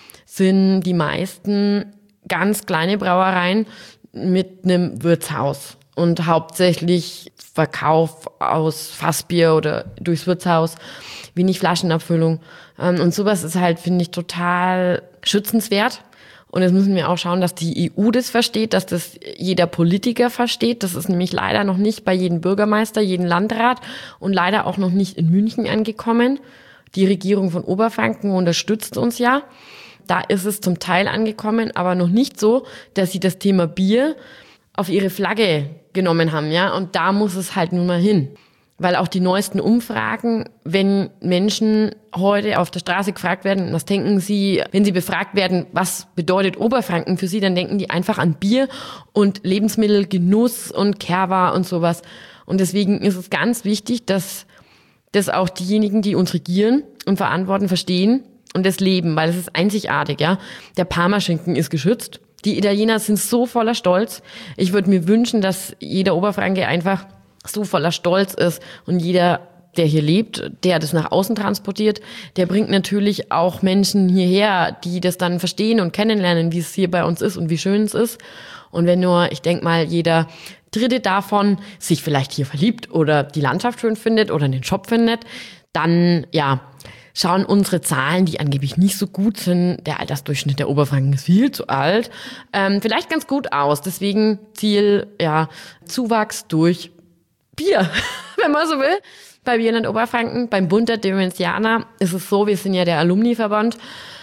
sind die meisten ganz kleine Brauereien mit einem Wirtshaus und hauptsächlich Verkauf aus Fassbier oder durchs Wirtshaus, wenig Flaschenabfüllung. Und sowas ist halt, finde ich, total schützenswert. Und jetzt müssen wir auch schauen, dass die EU das versteht, dass das jeder Politiker versteht. Das ist nämlich leider noch nicht bei jedem Bürgermeister, jedem Landrat und leider auch noch nicht in München angekommen. Die Regierung von Oberfranken unterstützt uns ja. Da ist es zum Teil angekommen, aber noch nicht so, dass sie das Thema Bier auf ihre Flagge genommen haben, ja. Und da muss es halt nun mal hin. Weil auch die neuesten Umfragen, wenn Menschen heute auf der Straße gefragt werden, was denken sie, wenn sie befragt werden, was bedeutet Oberfranken für sie, dann denken die einfach an Bier und Lebensmittel, Genuss und Kerwa und sowas. Und deswegen ist es ganz wichtig, dass das auch diejenigen, die uns regieren und verantworten, verstehen und das leben, weil es ist einzigartig, ja. Der Parmaschinken ist geschützt. Die Italiener sind so voller Stolz. Ich würde mir wünschen, dass jeder Oberfranke einfach so voller Stolz ist, und jeder, der hier lebt, der das nach außen transportiert, der bringt natürlich auch Menschen hierher, die das dann verstehen und kennenlernen, wie es hier bei uns ist und wie schön es ist. Und wenn nur, ich denke mal, jeder Dritte davon sich vielleicht hier verliebt oder die Landschaft schön findet oder den Shop findet, dann, ja, schauen unsere Zahlen, die angeblich nicht so gut sind, der Altersdurchschnitt der Oberfranken ist viel zu alt, vielleicht ganz gut aus. Deswegen Ziel, ja, Zuwachs durch Bier, wenn man so will. Bei Bierland Oberfranken, beim Bund der Dömensianer ist es so, wir sind ja der Alumni-Verband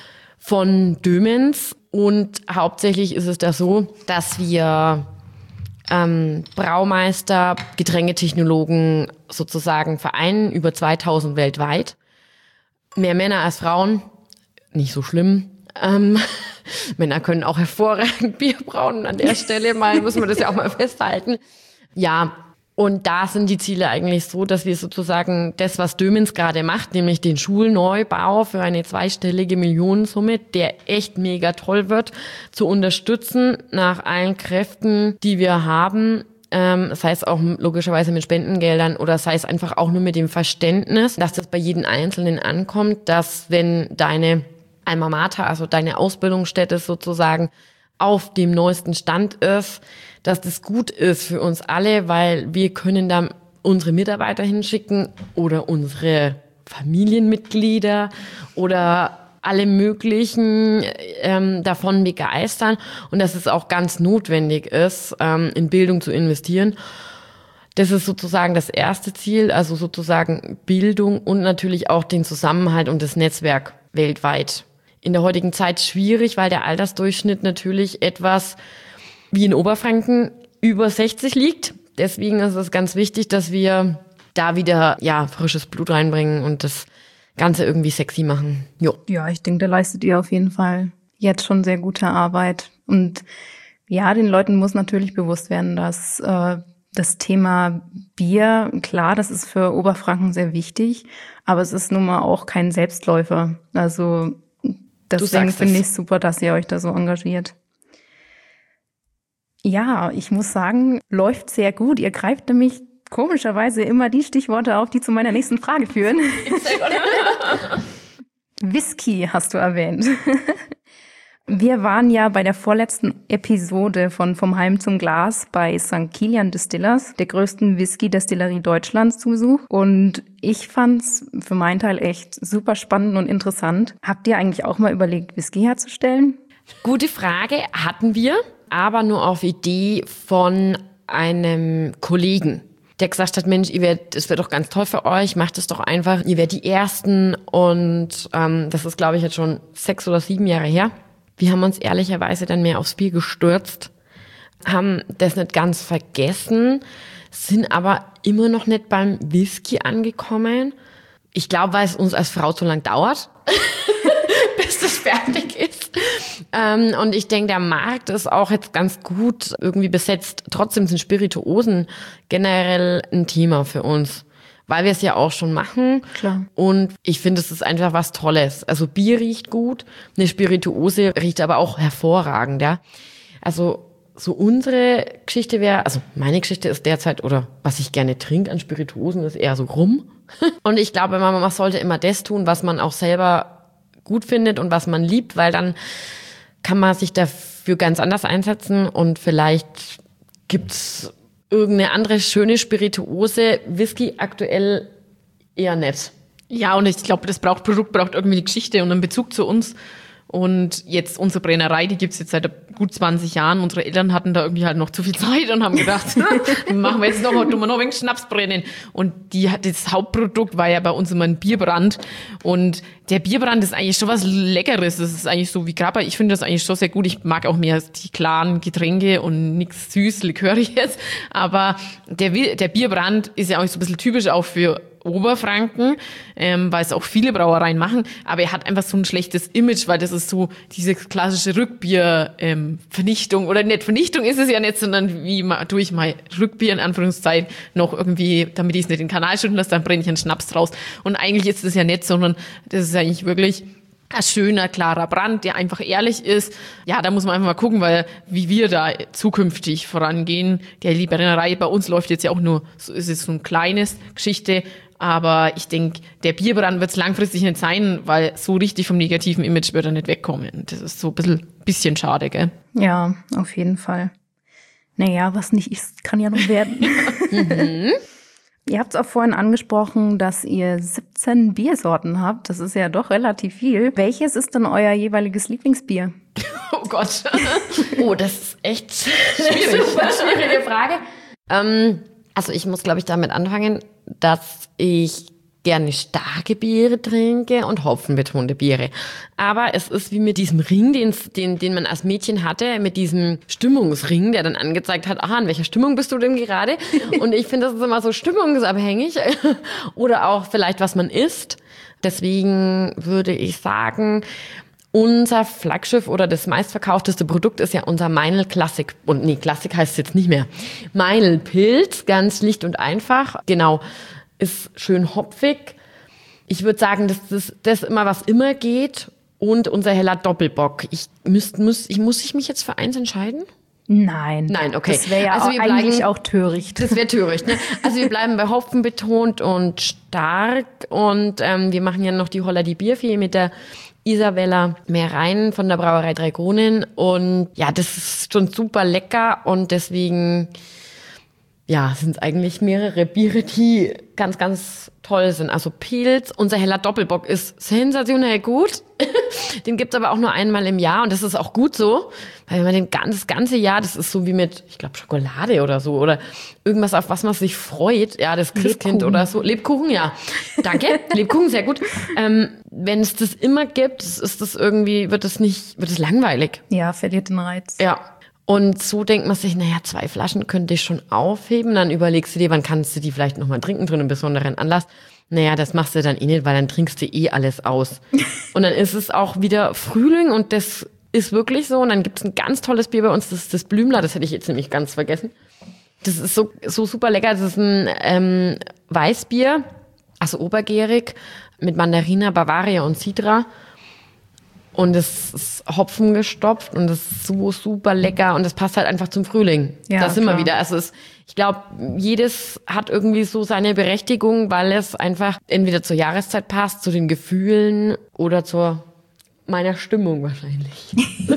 von Dömens, und hauptsächlich ist es da so, dass wir Braumeister, Getränketechnologen sozusagen vereinen, über 2000 weltweit. Mehr Männer als Frauen, nicht so schlimm. Männer können auch hervorragend Bier brauen, an der Stelle müssen wir das ja auch mal festhalten. Ja, und da sind die Ziele eigentlich so, dass wir sozusagen das, was Dömens gerade macht, nämlich den Schulneubau für eine 2-stellige Millionensumme, der echt mega toll wird, zu unterstützen nach allen Kräften, die wir haben. Sei es auch logischerweise mit Spendengeldern oder sei es einfach auch nur mit dem Verständnis, dass das bei jedem Einzelnen ankommt, dass wenn deine Alma Mater, also deine Ausbildungsstätte sozusagen, auf dem neuesten Stand ist, dass das gut ist für uns alle, weil wir können dann unsere Mitarbeiter hinschicken oder unsere Familienmitglieder oder alle möglichen davon begeistern, und dass es auch ganz notwendig ist, in Bildung zu investieren. Das ist sozusagen das erste Ziel, also sozusagen Bildung und natürlich auch den Zusammenhalt und das Netzwerk weltweit. In der heutigen Zeit schwierig, weil der Altersdurchschnitt natürlich etwas wie in Oberfranken über 60 liegt. Deswegen ist es ganz wichtig, dass wir da wieder frisches Blut reinbringen und das Ganze irgendwie sexy machen. Jo. Ja, ich denke, da leistet ihr auf jeden Fall jetzt schon sehr gute Arbeit. Und ja, den Leuten muss natürlich bewusst werden, dass das Thema Bier, klar, das ist für Oberfranken sehr wichtig, aber es ist nun mal auch kein Selbstläufer. Also deswegen finde ich es super, dass ihr euch da so engagiert. Ja, ich muss sagen, läuft sehr gut. Ihr greift nämlich komischerweise immer die Stichworte auf, die zu meiner nächsten Frage führen. Whisky hast du erwähnt. Wir waren ja bei der vorletzten Episode von Vom Halm zum Glas bei St. Kilian Distillers, der größten Whisky-Destillerie Deutschlands, zu Besuch. Und ich fand's für meinen Teil echt super spannend und interessant. Habt ihr eigentlich auch mal überlegt, Whisky herzustellen? Gute Frage, hatten wir, aber nur auf Idee von einem Kollegen. der gesagt hat, Mensch, das wird doch ganz toll für euch, macht es doch einfach, ihr werdet die Ersten. Und das ist, glaube ich, jetzt schon 6 oder 7 Jahre her. Wir haben uns ehrlicherweise dann mehr aufs Bier gestürzt, haben das nicht ganz vergessen, sind aber immer noch nicht beim Whisky angekommen. Ich glaube, weil es uns als Frau zu lang dauert, bis das fertig ist. Und ich denke, der Markt ist auch jetzt ganz gut irgendwie besetzt. Trotzdem sind Spirituosen generell ein Thema für uns, weil wir es ja auch schon machen. Klar. Und ich finde, es ist einfach was Tolles. Also Bier riecht gut, eine Spirituose riecht aber auch hervorragend, ja. Also so unsere Geschichte wäre, also meine Geschichte ist derzeit, oder was ich gerne trinke an Spirituosen, ist eher so Rum. Und ich glaube, man sollte immer das tun, was man auch selber gut findet und was man liebt, weil dann kann man sich dafür ganz anders einsetzen und vielleicht gibt's irgendeine andere schöne Spirituose, Whisky aktuell eher nicht. Ja, und ich glaube, das Produkt braucht irgendwie eine Geschichte und einen Bezug zu uns. Und jetzt unsere Brennerei, die gibt's jetzt seit gut 20 Jahren. Unsere Eltern hatten da irgendwie halt noch zu viel Zeit und haben gedacht, machen wir jetzt tun wir noch ein wenig Schnaps brennen. Und das Hauptprodukt war ja bei uns immer ein Bierbrand. Und der Bierbrand ist eigentlich schon was Leckeres. Das ist eigentlich so wie Grappa. Ich finde das eigentlich schon sehr gut. Ich mag auch mehr die klaren Getränke und nichts süß, liköriges. Aber der Bierbrand ist ja auch so ein bisschen typisch auch für Oberfranken, weil es auch viele Brauereien machen, aber er hat einfach so ein schlechtes Image, weil das ist so diese klassische Rückbier-Vernichtung, oder nicht Vernichtung ist es ja nicht, sondern wie tue ich mal Rückbier in Anführungszeichen noch irgendwie, damit ich es nicht in den Kanal schütten lasse, dann brenne ich einen Schnaps draus. Und eigentlich ist das ja nicht, sondern das ist eigentlich wirklich ein schöner, klarer Brand, der einfach ehrlich ist. Ja, da muss man einfach mal gucken, weil wie wir da zukünftig vorangehen. Die Brennerei bei uns läuft jetzt ja auch nur, so ist es so ein kleines Geschichte. Aber ich denke, der Bierbrand wird es langfristig nicht sein, weil so richtig vom negativen Image wird er nicht wegkommen. Das ist so ein bisschen schade, gell? Ja, auf jeden Fall. Naja, was nicht ist, kann ja noch werden. Ihr habt es auch vorhin angesprochen, dass ihr 17 Biersorten habt. Das ist ja doch relativ viel. Welches ist denn euer jeweiliges Lieblingsbier? Oh Gott. Oh, das ist echt schwierige Frage. Also ich muss, glaube ich, damit anfangen, dass ich gerne starke Biere trinke und hopfenbetonte Biere. Aber es ist wie mit diesem Ring, den man als Mädchen hatte, mit diesem Stimmungsring, der dann angezeigt hat, aha, in welcher Stimmung bist du denn gerade? Und ich finde, das ist immer so stimmungsabhängig. Oder auch vielleicht, was man isst. Deswegen würde ich sagen, unser Flaggschiff oder das meistverkaufteste Produkt ist ja unser Meinl Classic. Und nee, Classic heißt es jetzt nicht mehr. Meinl Pilz, ganz schlicht und einfach. Genau, ist schön hopfig. Ich würde sagen, das immer, was immer geht. Und unser heller Doppelbock. Muss ich mich jetzt für eins entscheiden? Nein. Nein, okay. Das wäre ja also eigentlich auch töricht. Das wäre töricht, ne? Also wir bleiben bei Hopfen betont und stark. Und wir machen ja noch die Holla die Bierfee mit der Isabella Meerein von der Brauerei Drei Kronen. Und ja, das ist schon super lecker. Und deswegen, ja, sind es eigentlich mehrere Biere, die ganz, ganz toll sind. Also Pils, unser heller Doppelbock ist sensationell gut. Den gibt's aber auch nur einmal im Jahr und das ist auch gut so, weil wenn man das ganze Jahr, das ist so wie mit, ich glaube, Schokolade oder so oder irgendwas, auf was man sich freut, ja, das Christkind oder so. Lebkuchen, ja. Danke, Lebkuchen, sehr gut. Wenn es das immer gibt, ist das irgendwie, wird es langweilig. Ja, verliert den Reiz. Ja. Und so denkt man sich, 2 Flaschen könnte ich schon aufheben. Dann überlegst du dir, wann kannst du die vielleicht nochmal trinken zu einem besonderen Anlass. Das machst du dann eh nicht, weil dann trinkst du eh alles aus. Und dann ist es auch wieder Frühling und das ist wirklich so. Und dann gibt's ein ganz tolles Bier bei uns, das ist das Blümler, das hätte ich jetzt nämlich ganz vergessen. Das ist so super lecker, das ist ein Weißbier, also obergärig, mit Mandarina, Bavaria und Cidra. Und es ist Hopfen gestopft und es ist so super lecker und es passt halt einfach zum Frühling. Ja, das immer wieder. Also ich glaube, jedes hat irgendwie so seine Berechtigung, weil es einfach entweder zur Jahreszeit passt, zu den Gefühlen oder zu meiner Stimmung wahrscheinlich.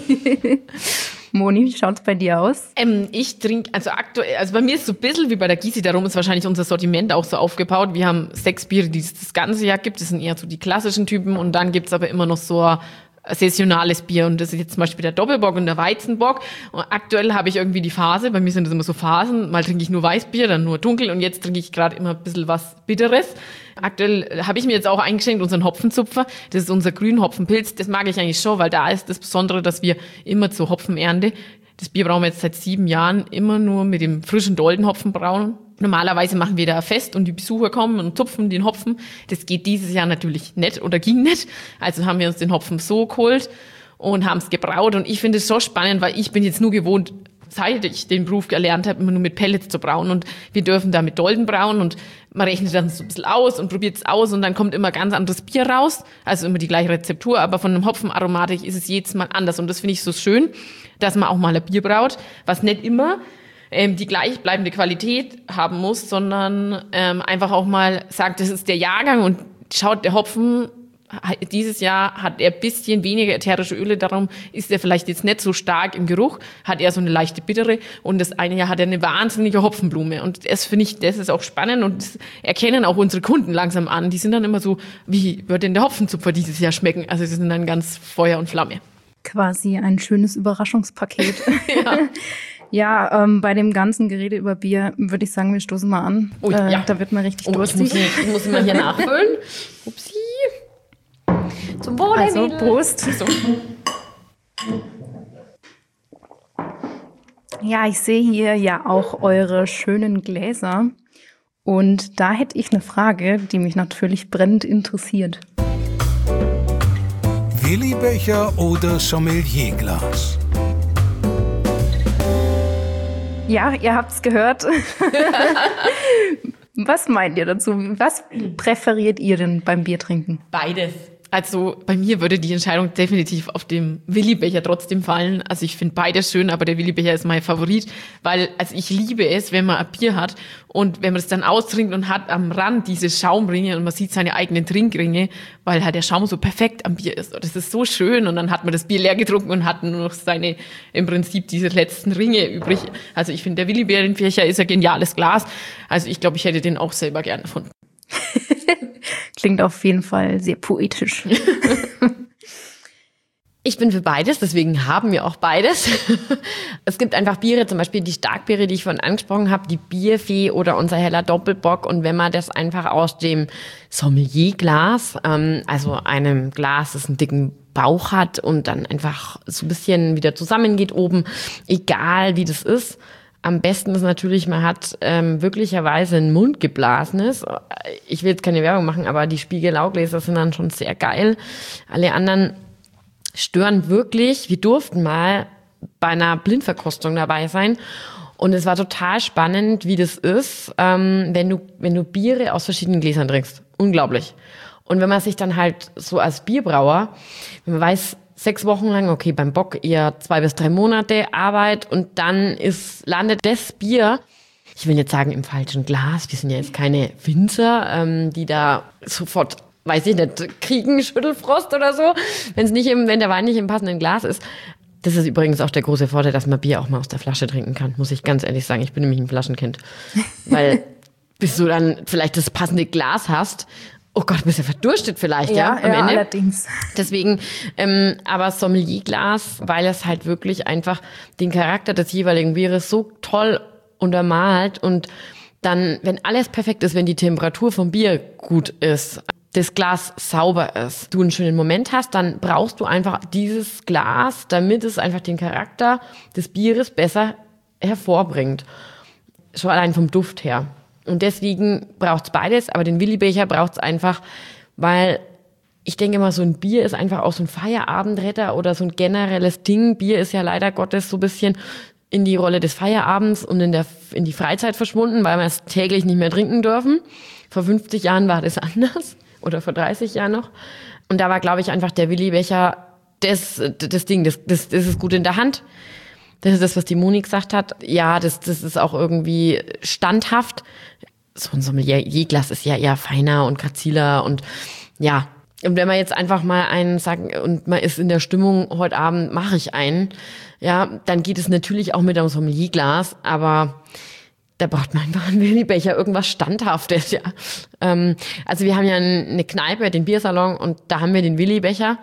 Moni, wie schaut's bei dir aus? Ich trinke, also aktuell, also bei mir ist es so ein bisschen wie bei der Gysi, darum ist wahrscheinlich unser Sortiment auch so aufgebaut. Wir haben 6 Biere, die es das ganze Jahr gibt. Das sind eher so die klassischen Typen und dann gibt's aber immer noch so saisonales Bier und das ist jetzt zum Beispiel der Doppelbock und der Weizenbock. Und aktuell habe ich irgendwie die Phase, bei mir sind das immer so Phasen, mal trinke ich nur Weißbier, dann nur dunkel und jetzt trinke ich gerade immer ein bisschen was Bitteres. Aktuell habe ich mir jetzt auch eingeschenkt unseren Hopfenzupfer, das ist unser Grünhopfenpilz, das mag ich eigentlich schon, weil da ist das Besondere, dass wir immer zur Hopfenernte, das Bier brauchen wir jetzt seit 7 Jahren immer nur mit dem frischen Doldenhopfen brauen. Normalerweise machen wir da ein Fest und die Besucher kommen und zupfen den Hopfen. Das geht dieses Jahr natürlich nicht oder ging nicht. Also haben wir uns den Hopfen so geholt und haben es gebraut. Und ich finde es so spannend, weil ich bin jetzt nur gewohnt, seit ich den Beruf gelernt habe, immer nur mit Pellets zu brauen. Und wir dürfen da mit Dolden brauen und man rechnet dann so ein bisschen aus und probiert es aus und dann kommt immer ganz anderes Bier raus. Also immer die gleiche Rezeptur, aber von einem Hopfenaromatik ist es jedes Mal anders. Und das finde ich so schön, dass man auch mal ein Bier braut, was nicht immer die gleichbleibende Qualität haben muss, sondern einfach auch mal sagt, das ist der Jahrgang und schaut, der Hopfen, dieses Jahr hat er ein bisschen weniger ätherische Öle, darum ist er vielleicht jetzt nicht so stark im Geruch, hat er so eine leichte Bittere und das eine Jahr hat er eine wahnsinnige Hopfenblume und das finde ich, das ist auch spannend und das erkennen auch unsere Kunden langsam an, die sind dann immer so, wie wird denn der Hopfenzupfer dieses Jahr schmecken? Also sie sind dann ganz Feuer und Flamme. Quasi ein schönes Überraschungspaket. Ja. Ja, bei dem ganzen Gerede über Bier würde ich sagen, wir stoßen mal an. Oh, ja. Da wird man richtig durstig. Ich muss mal hier nachfüllen. Upsi. Zum Wohle, also, Mädel. Prost. So. Ja, ich sehe hier ja auch eure schönen Gläser. Und da hätte ich eine Frage, die mich natürlich brennend interessiert. Willi-Becher oder Sommelierglas? Ja, ihr habt's gehört. Was meint ihr dazu? Was präferiert ihr denn beim Biertrinken? Beides. Also bei mir würde die Entscheidung definitiv auf dem Willi-Becher trotzdem fallen. Also ich finde beides schön, aber der Willi-Becher ist mein Favorit, weil also ich liebe es, wenn man ein Bier hat und wenn man es dann austrinkt und hat am Rand diese Schaumringe und man sieht seine eigenen Trinkringe, weil halt der Schaum so perfekt am Bier ist. Und das ist so schön und dann hat man das Bier leer getrunken und hat nur noch seine, im Prinzip diese letzten Ringe übrig. Also ich finde, der Willi-Becher ist ein geniales Glas. Also ich glaube, ich hätte den auch selber gerne erfunden. Klingt auf jeden Fall sehr poetisch. Ich bin für beides, deswegen haben wir auch beides. Es gibt einfach Biere, zum Beispiel die Starkbiere, die ich vorhin angesprochen habe, die Bierfee oder unser heller Doppelbock. Und wenn man das einfach aus dem Sommelierglas, also einem Glas, das einen dicken Bauch hat und dann einfach so ein bisschen wieder zusammengeht oben, egal wie das ist. Am besten ist natürlich, man hat wirklicherweise ein mundgeblasenes. Ich will jetzt keine Werbung machen, aber die Spiegel-Laugläser sind dann schon sehr geil. Alle anderen stören wirklich. Wir durften mal bei einer Blindverkostung dabei sein. Und es war total spannend, wie das ist, wenn du Biere aus verschiedenen Gläsern trinkst. Unglaublich. Und wenn man sich dann halt so als Bierbrauer, wenn man weiß, 6 Wochen lang, okay, beim Bock eher 2 bis 3 Monate Arbeit und dann landet das Bier, ich will jetzt sagen im falschen Glas, wir sind ja jetzt keine Winzer, die da sofort, weiß ich nicht, kriegen Schüttelfrost oder so, wenn der Wein nicht im passenden Glas ist. Das ist übrigens auch der große Vorteil, dass man Bier auch mal aus der Flasche trinken kann, muss ich ganz ehrlich sagen. Ich bin nämlich ein Flaschenkind, weil bis du dann vielleicht das passende Glas hast. Oh Gott, bist du verdurstet vielleicht, ja, am Ende. Allerdings. Deswegen, aber Sommelierglas, weil es halt wirklich einfach den Charakter des jeweiligen Bieres so toll untermalt und dann, wenn alles perfekt ist, wenn die Temperatur vom Bier gut ist, das Glas sauber ist, du einen schönen Moment hast, dann brauchst du einfach dieses Glas, damit es einfach den Charakter des Bieres besser hervorbringt. Schon allein vom Duft her. Und deswegen braucht's beides, aber den Willi-Becher braucht's einfach, weil ich denke mal, so ein Bier ist einfach auch so ein Feierabendretter oder so ein generelles Ding. Bier ist ja leider Gottes so ein bisschen in die Rolle des Feierabends und in die Freizeit verschwunden, weil wir es täglich nicht mehr trinken dürfen. Vor 50 Jahren war das anders oder vor 30 Jahren noch. Und da war, glaube ich, einfach der Willi-Becher das Ding, das ist gut in der Hand. Das ist das, was die Moni gesagt hat. Ja, das ist auch irgendwie standhaft. So ein Sommelierglas ist ja eher feiner und graziler und ja. Und wenn man jetzt einfach mal einen sagt und man ist in der Stimmung, heute Abend mache ich einen, ja, dann geht es natürlich auch mit einem Sommelierglas, aber da braucht man einfach einen Willi-Becher, irgendwas Standhaftes, ja. Also wir haben ja eine Kneipe, den Biersalon und da haben wir den Willi-Becher.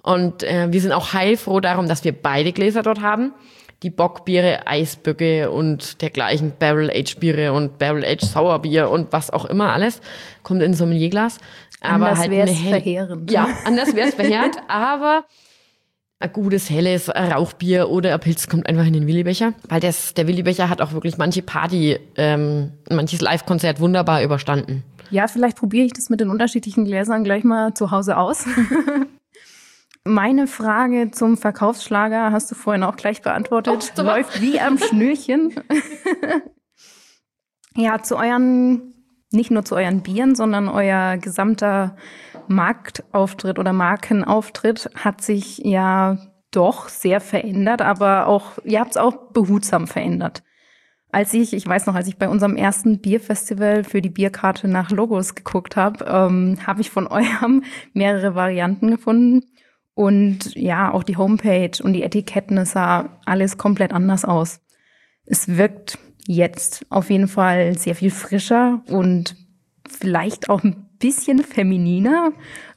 Und wir sind auch heilfroh darum, dass wir beide Gläser dort haben. Die Bockbiere, Eisböcke und dergleichen, Barrel-Aged-Biere und Barrel-Aged-Sauerbier und was auch immer alles, kommt in so ein Sommelierglas. Aber anders halt wäre es verheerend. Ja, anders wäre es verheerend, aber ein gutes, helles Rauchbier oder ein Pilz kommt einfach in den Willibecher, weil der Willibecher hat auch wirklich manche Party, manches Live-Konzert wunderbar überstanden. Ja, vielleicht probiere ich das mit den unterschiedlichen Gläsern gleich mal zu Hause aus. Meine Frage zum Verkaufsschlager hast du vorhin auch gleich beantwortet. Oh, läuft wie am Schnürchen. Ja, nicht nur zu euren Bieren, sondern euer gesamter Marktauftritt oder Markenauftritt hat sich ja doch sehr verändert, aber auch, ihr habt es auch behutsam verändert. Als ich bei unserem ersten Bierfestival für die Bierkarte nach Logos geguckt habe, habe ich von eurem mehrere Varianten gefunden. Und ja, auch die Homepage und die Etiketten, es sah alles komplett anders aus. Es wirkt jetzt auf jeden Fall sehr viel frischer und vielleicht auch ein bisschen femininer.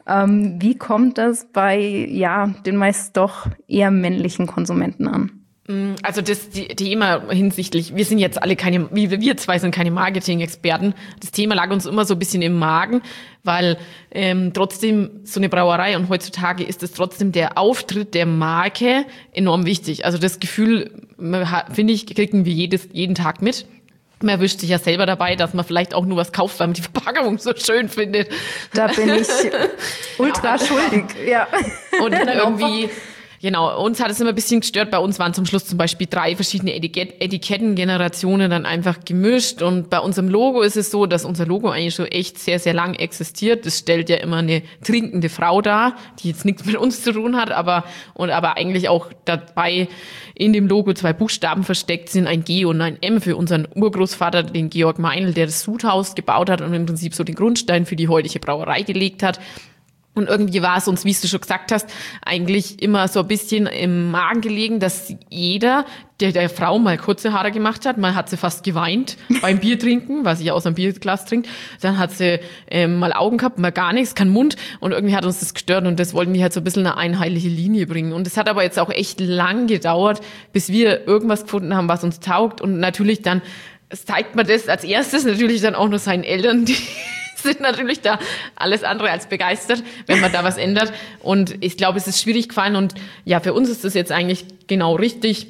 Wie kommt das bei den meist doch eher männlichen Konsumenten an? Also das Thema hinsichtlich, wir sind jetzt alle wir zwei sind keine Marketing-Experten. Das Thema lag uns immer so ein bisschen im Magen, weil trotzdem so eine Brauerei und heutzutage ist es trotzdem der Auftritt der Marke enorm wichtig. Also das Gefühl, finde ich, kriegen wir jeden Tag mit. Man erwischt sich ja selber dabei, dass man vielleicht auch nur was kauft, weil man die Verpackung so schön findet. Da bin ich ultra schuldig, ja. Und irgendwie... Genau, uns hat es immer ein bisschen gestört. Bei uns waren zum Schluss zum Beispiel 3 verschiedene Etikettengenerationen dann einfach gemischt. Und bei unserem Logo ist es so, dass unser Logo eigentlich schon echt sehr, sehr lang existiert. Das stellt ja immer eine trinkende Frau dar, die jetzt nichts mit uns zu tun hat, aber eigentlich auch dabei in dem Logo 2 Buchstaben versteckt sind, ein G und ein M für unseren Urgroßvater, den Georg Meinl, der das Sudhaus gebaut hat und im Prinzip so den Grundstein für die heutige Brauerei gelegt hat. Und irgendwie war es uns, wie du schon gesagt hast, eigentlich immer so ein bisschen im Magen gelegen, dass jeder, der Frau mal kurze Haare gemacht hat, mal hat sie fast geweint beim Bier trinken, weil sie ja aus einem Bierglas trinkt. Dann hat sie mal Augen gehabt, mal gar nichts, kein Mund. Und irgendwie hat uns das gestört und das wollten wir halt so ein bisschen eine einheitliche Linie bringen. Und es hat aber jetzt auch echt lang gedauert, bis wir irgendwas gefunden haben, was uns taugt. Und natürlich dann zeigt man das als erstes natürlich dann auch nur seinen Eltern, die sind natürlich da alles andere als begeistert, wenn man da was ändert. Und ich glaube, es ist schwierig gefallen. Und ja, für uns ist das jetzt eigentlich genau richtig.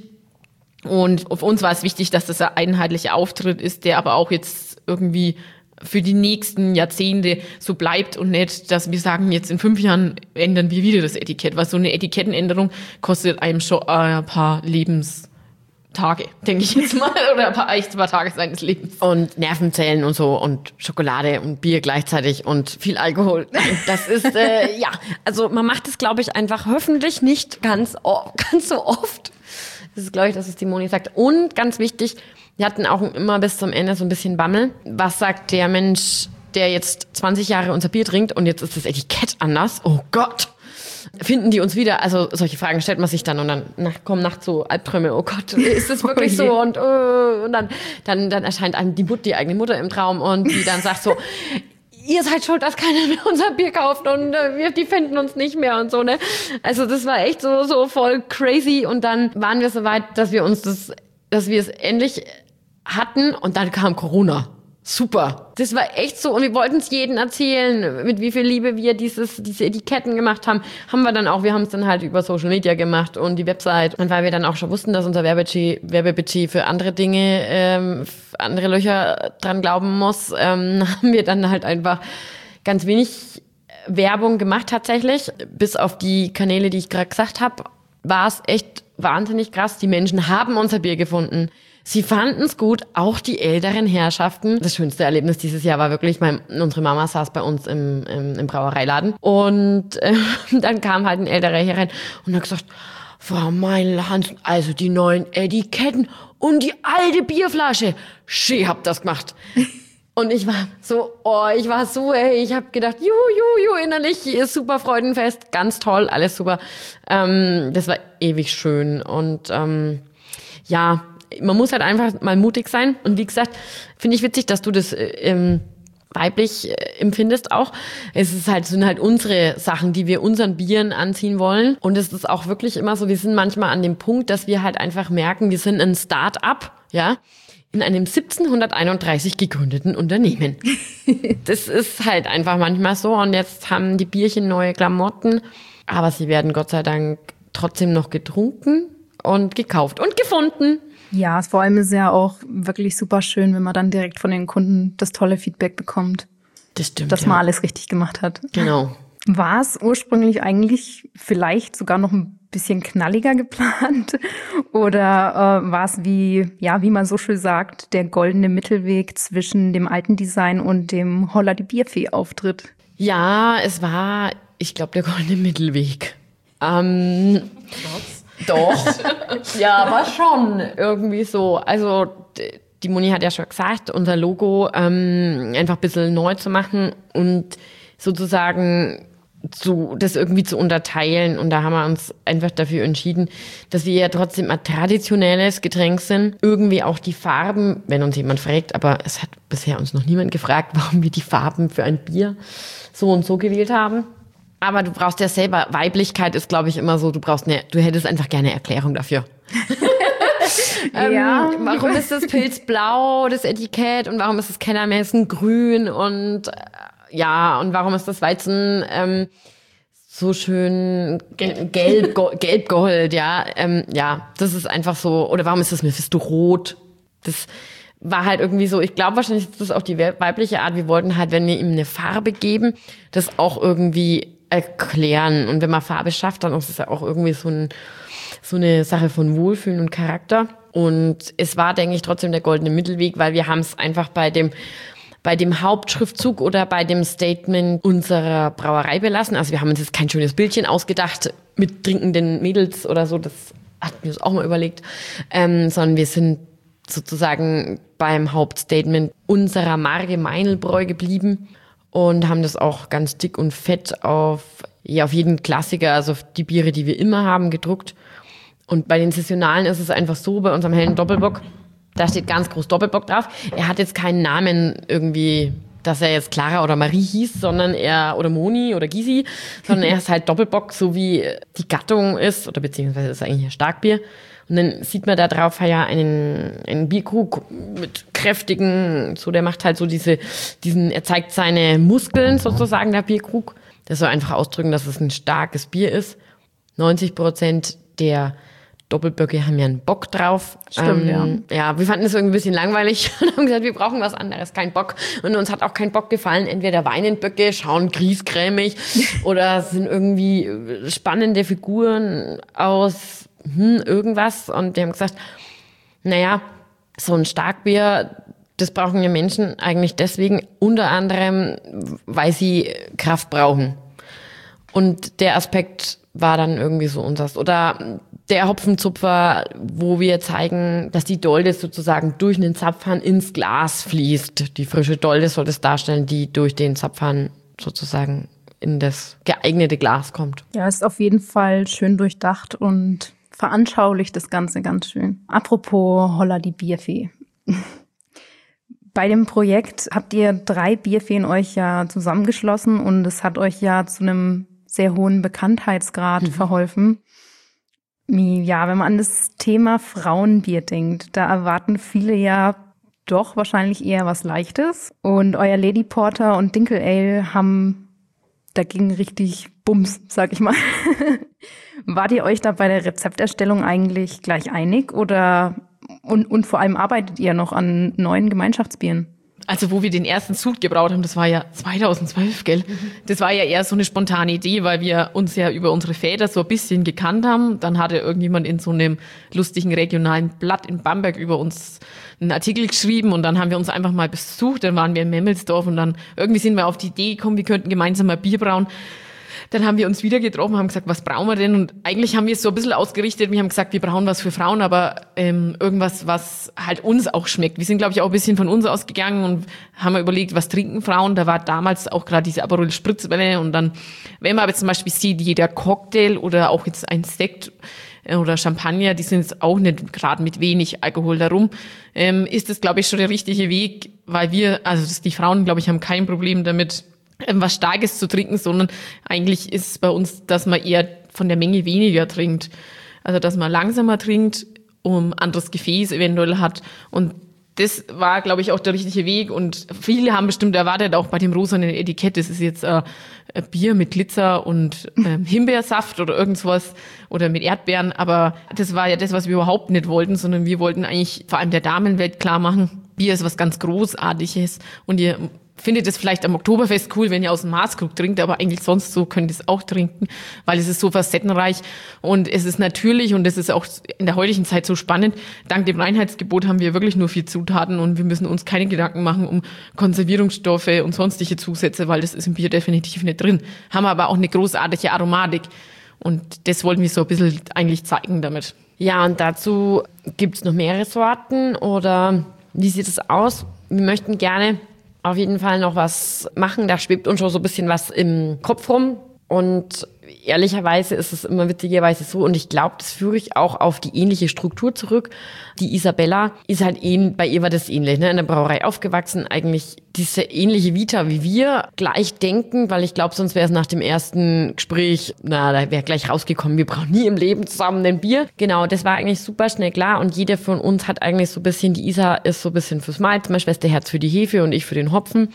Und auf uns war es wichtig, dass das ein einheitlicher Auftritt ist, der aber auch jetzt irgendwie für die nächsten Jahrzehnte so bleibt und nicht, dass wir sagen, jetzt in 5 Jahren ändern wir wieder das Etikett. Weil so eine Etikettenänderung kostet einem schon ein paar Lebenstage, denke ich jetzt mal, oder ein paar Tage seines Lebens. Und Nervenzellen und so und Schokolade und Bier gleichzeitig und viel Alkohol. Das ist, also man macht es, glaube ich, einfach hoffentlich nicht ganz so oft. Das ist, glaube ich, das, was die Moni sagt. Und ganz wichtig, wir hatten auch immer bis zum Ende so ein bisschen Bammel. Was sagt der Mensch, der jetzt 20 Jahre unser Bier trinkt und jetzt ist das Etikett anders? Oh Gott! Finden die uns wieder? Also solche Fragen stellt man sich dann und dann kommen nachts so Albträume. Oh Gott, ist das wirklich so? Und dann erscheint einem die eigene Mutter im Traum und die dann sagt so, ihr seid schuld, dass keiner mehr unser Bier kauft und die finden uns nicht mehr und so, ne? Also das war echt so voll crazy und dann waren wir so weit, dass wir es endlich hatten und dann kam Corona. Super. Das war echt so. Und wir wollten es jedem erzählen, mit wie viel Liebe wir diese Etiketten gemacht haben. Wir haben es dann halt über Social Media gemacht und die Website. Und weil wir dann auch schon wussten, dass unser Werbebudget für andere Dinge, andere Löcher dran glauben muss, haben wir dann halt einfach ganz wenig Werbung gemacht tatsächlich. Bis auf die Kanäle, die ich gerade gesagt habe, war es echt wahnsinnig krass. Die Menschen haben unser Bier gefunden. Sie fanden es gut, auch die älteren Herrschaften. Das schönste Erlebnis dieses Jahr war wirklich, unsere Mama saß bei uns im Brauereiladen und dann kam halt ein älterer Herr rein und hat gesagt, Frau Meinl-Hansen, also die neuen Etiketten und die alte Bierflasche, schön habt das gemacht. Und ich war so, ich habe gedacht, juhu, innerlich ist super Freudenfest, ganz toll, alles super. Das war ewig schön und man muss halt einfach mal mutig sein. Und wie gesagt, finde ich witzig, dass du das weiblich empfindest auch. Sind halt unsere Sachen, die wir unseren Bieren anziehen wollen. Und es ist auch wirklich immer so, wir sind manchmal an dem Punkt, dass wir halt einfach merken, wir sind ein Start-up, ja, in einem 1731 gegründeten Unternehmen. Das ist halt einfach manchmal so. Und jetzt haben die Bierchen neue Klamotten, aber sie werden Gott sei Dank trotzdem noch getrunken und gekauft und gefunden. Ja, vor allem ist es ja auch wirklich super schön, wenn man dann direkt von den Kunden das tolle Feedback bekommt. Das stimmt, dass man alles richtig gemacht hat. Genau. War es ursprünglich eigentlich vielleicht sogar noch ein bisschen knalliger geplant? Oder war es wie man so schön sagt, der goldene Mittelweg zwischen dem alten Design und dem Holla die Bierfee-Auftritt? Ja, es war, ich glaube, der goldene Mittelweg. Doch. Ja, war schon irgendwie so. Also die Moni hat ja schon gesagt, unser Logo einfach ein bisschen neu zu machen und sozusagen das irgendwie zu unterteilen. Und da haben wir uns einfach dafür entschieden, dass wir ja trotzdem ein traditionelles Getränk sind. Irgendwie auch die Farben, wenn uns jemand fragt, aber es hat bisher uns noch niemand gefragt, warum wir die Farben für ein Bier so und so gewählt haben. Aber du brauchst ja selber, Weiblichkeit ist, glaube ich, immer so, du hättest einfach gerne eine Erklärung dafür. Ja. Warum ist das Pilz blau, das Etikett, und warum ist das Kellermessen grün und und warum ist das Weizen so schön gelb-gold, das ist einfach so, oder warum ist das Mephisto rot? Das war halt irgendwie so, ich glaube wahrscheinlich ist das auch die weibliche Art, wir wollten halt, wenn wir ihm eine Farbe geben, das auch irgendwie erklären. Und wenn man Farbe schafft, dann ist es ja auch irgendwie so eine Sache von Wohlfühlen und Charakter. Und es war, denke ich, trotzdem der goldene Mittelweg, weil wir haben es einfach bei dem Hauptschriftzug oder bei dem Statement unserer Brauerei belassen. Also wir haben uns jetzt kein schönes Bildchen ausgedacht mit trinkenden Mädels oder so, das hatten wir uns auch mal überlegt, sondern wir sind sozusagen beim Hauptstatement unserer Marke Meinlbräu geblieben und haben das auch ganz dick und fett auf jeden Klassiker, also auf die Biere, die wir immer haben, gedruckt. Und bei den Saisonalen ist es einfach so, bei unserem hellen Doppelbock, da steht ganz groß Doppelbock drauf. Er hat jetzt keinen Namen irgendwie, dass er jetzt Clara oder Marie hieß, sondern oder Moni oder Gysi, sondern er ist halt Doppelbock, so wie die Gattung ist, oder beziehungsweise ist eigentlich ein Starkbier. Und dann sieht man da drauf ja einen Bierkrug mit kräftigen, so der macht halt so er zeigt seine Muskeln sozusagen, der Bierkrug. Das soll einfach ausdrücken, dass es ein starkes Bier ist. 90% der Doppelböcke haben ja einen Bock drauf. Stimmt, ja. Ja, wir fanden es irgendwie ein bisschen langweilig und haben gesagt, wir brauchen was anderes, kein Bock. Und uns hat auch kein Bock gefallen. Entweder Weinenböcke schauen griesgrämig oder sind irgendwie spannende Figuren aus irgendwas. Und wir haben gesagt, so ein Starkbier, das brauchen ja Menschen eigentlich deswegen, unter anderem, weil sie Kraft brauchen. Und der Aspekt war dann irgendwie so unseres. Oder der Hopfenzupfer, wo wir zeigen, dass die Dolde sozusagen durch einen Zapfhahn ins Glas fließt. Die frische Dolde soll das darstellen, die durch den Zapfhahn sozusagen in das geeignete Glas kommt. Ja, ist auf jeden Fall schön durchdacht und veranschaulicht das Ganze ganz schön. Apropos Holla die Bierfee. Bei dem Projekt habt ihr 3 Bierfeen euch ja zusammengeschlossen und es hat euch ja zu einem sehr hohen Bekanntheitsgrad verholfen. Ja, wenn man an das Thema Frauenbier denkt, da erwarten viele ja doch wahrscheinlich eher was Leichtes. Und euer Lady Porter und Dinkel Ale haben dagegen richtig Bums, sag ich mal. Wart ihr euch da bei der Rezepterstellung eigentlich gleich einig oder und vor allem arbeitet ihr noch an neuen Gemeinschaftsbieren? Also wo wir den ersten Sud gebraut haben, das war ja 2012, gell? Das war ja eher so eine spontane Idee, weil wir uns ja über unsere Väter so ein bisschen gekannt haben. Dann hatte irgendjemand in so einem lustigen regionalen Blatt in Bamberg über uns einen Artikel geschrieben und dann haben wir uns einfach mal besucht. Dann waren wir in Memmelsdorf und dann irgendwie sind wir auf die Idee gekommen, wir könnten gemeinsam ein Bier brauen. Dann haben wir uns wieder getroffen, haben gesagt, was brauen wir denn? Und eigentlich haben wir es so ein bisschen ausgerichtet. Wir haben gesagt, wir brauen was für Frauen, aber irgendwas, was halt uns auch schmeckt. Wir sind, glaube ich, auch ein bisschen von uns ausgegangen und haben überlegt, was trinken Frauen? Da war damals auch gerade diese Aperol Spritzwelle. Und dann, wenn man aber zum Beispiel sieht, jeder Cocktail oder auch jetzt ein Sekt, oder Champagner, die sind jetzt auch nicht gerade mit wenig Alkohol darum, ist das, glaube ich, schon der richtige Weg, weil die Frauen, glaube ich, haben kein Problem damit, was Starkes zu trinken, sondern eigentlich ist es bei uns, dass man eher von der Menge weniger trinkt. Also, dass man langsamer trinkt, anderes Gefäß eventuell hat. Und das war, glaube ich, auch der richtige Weg. Und viele haben bestimmt erwartet, auch bei dem rosanen Etikett, das ist jetzt ein Bier mit Glitzer und Himbeersaft oder irgendwas oder mit Erdbeeren. Aber das war ja das, was wir überhaupt nicht wollten, sondern wir wollten eigentlich vor allem der Damenwelt klar machen, Bier ist was ganz Großartiges und ihr findet es vielleicht am Oktoberfest cool, wenn ihr aus dem Maßkrug trinkt, aber eigentlich sonst so könnt ihr es auch trinken, weil es ist so facettenreich und es ist natürlich und es ist auch in der heutigen Zeit so spannend. Dank dem Reinheitsgebot haben wir wirklich nur 4 Zutaten und wir müssen uns keine Gedanken machen um Konservierungsstoffe und sonstige Zusätze, weil das ist im Bier definitiv nicht drin. Haben aber auch eine großartige Aromatik und das wollten wir so ein bisschen eigentlich zeigen damit. Ja, und dazu gibt's noch mehrere Sorten oder wie sieht es aus? Wir möchten gerne auf jeden Fall noch was machen. Da schwebt uns schon so ein bisschen was im Kopf rum. Und ehrlicherweise ist es immer witzigerweise so, und ich glaube, das führe ich auch auf die ähnliche Struktur zurück. Die Isabella ist halt bei ihr war das ähnlich, ne? In der Brauerei aufgewachsen, eigentlich diese ähnliche Vita wie wir, gleich denken, weil ich glaube, sonst wäre es nach dem ersten Gespräch, da wäre gleich rausgekommen, wir brauchen nie im Leben zusammen ein Bier. Genau, das war eigentlich super schnell klar und jeder von uns hat eigentlich so ein bisschen, die Isa ist so ein bisschen fürs Malz, meine Schwester Herz für die Hefe und ich für den Hopfen.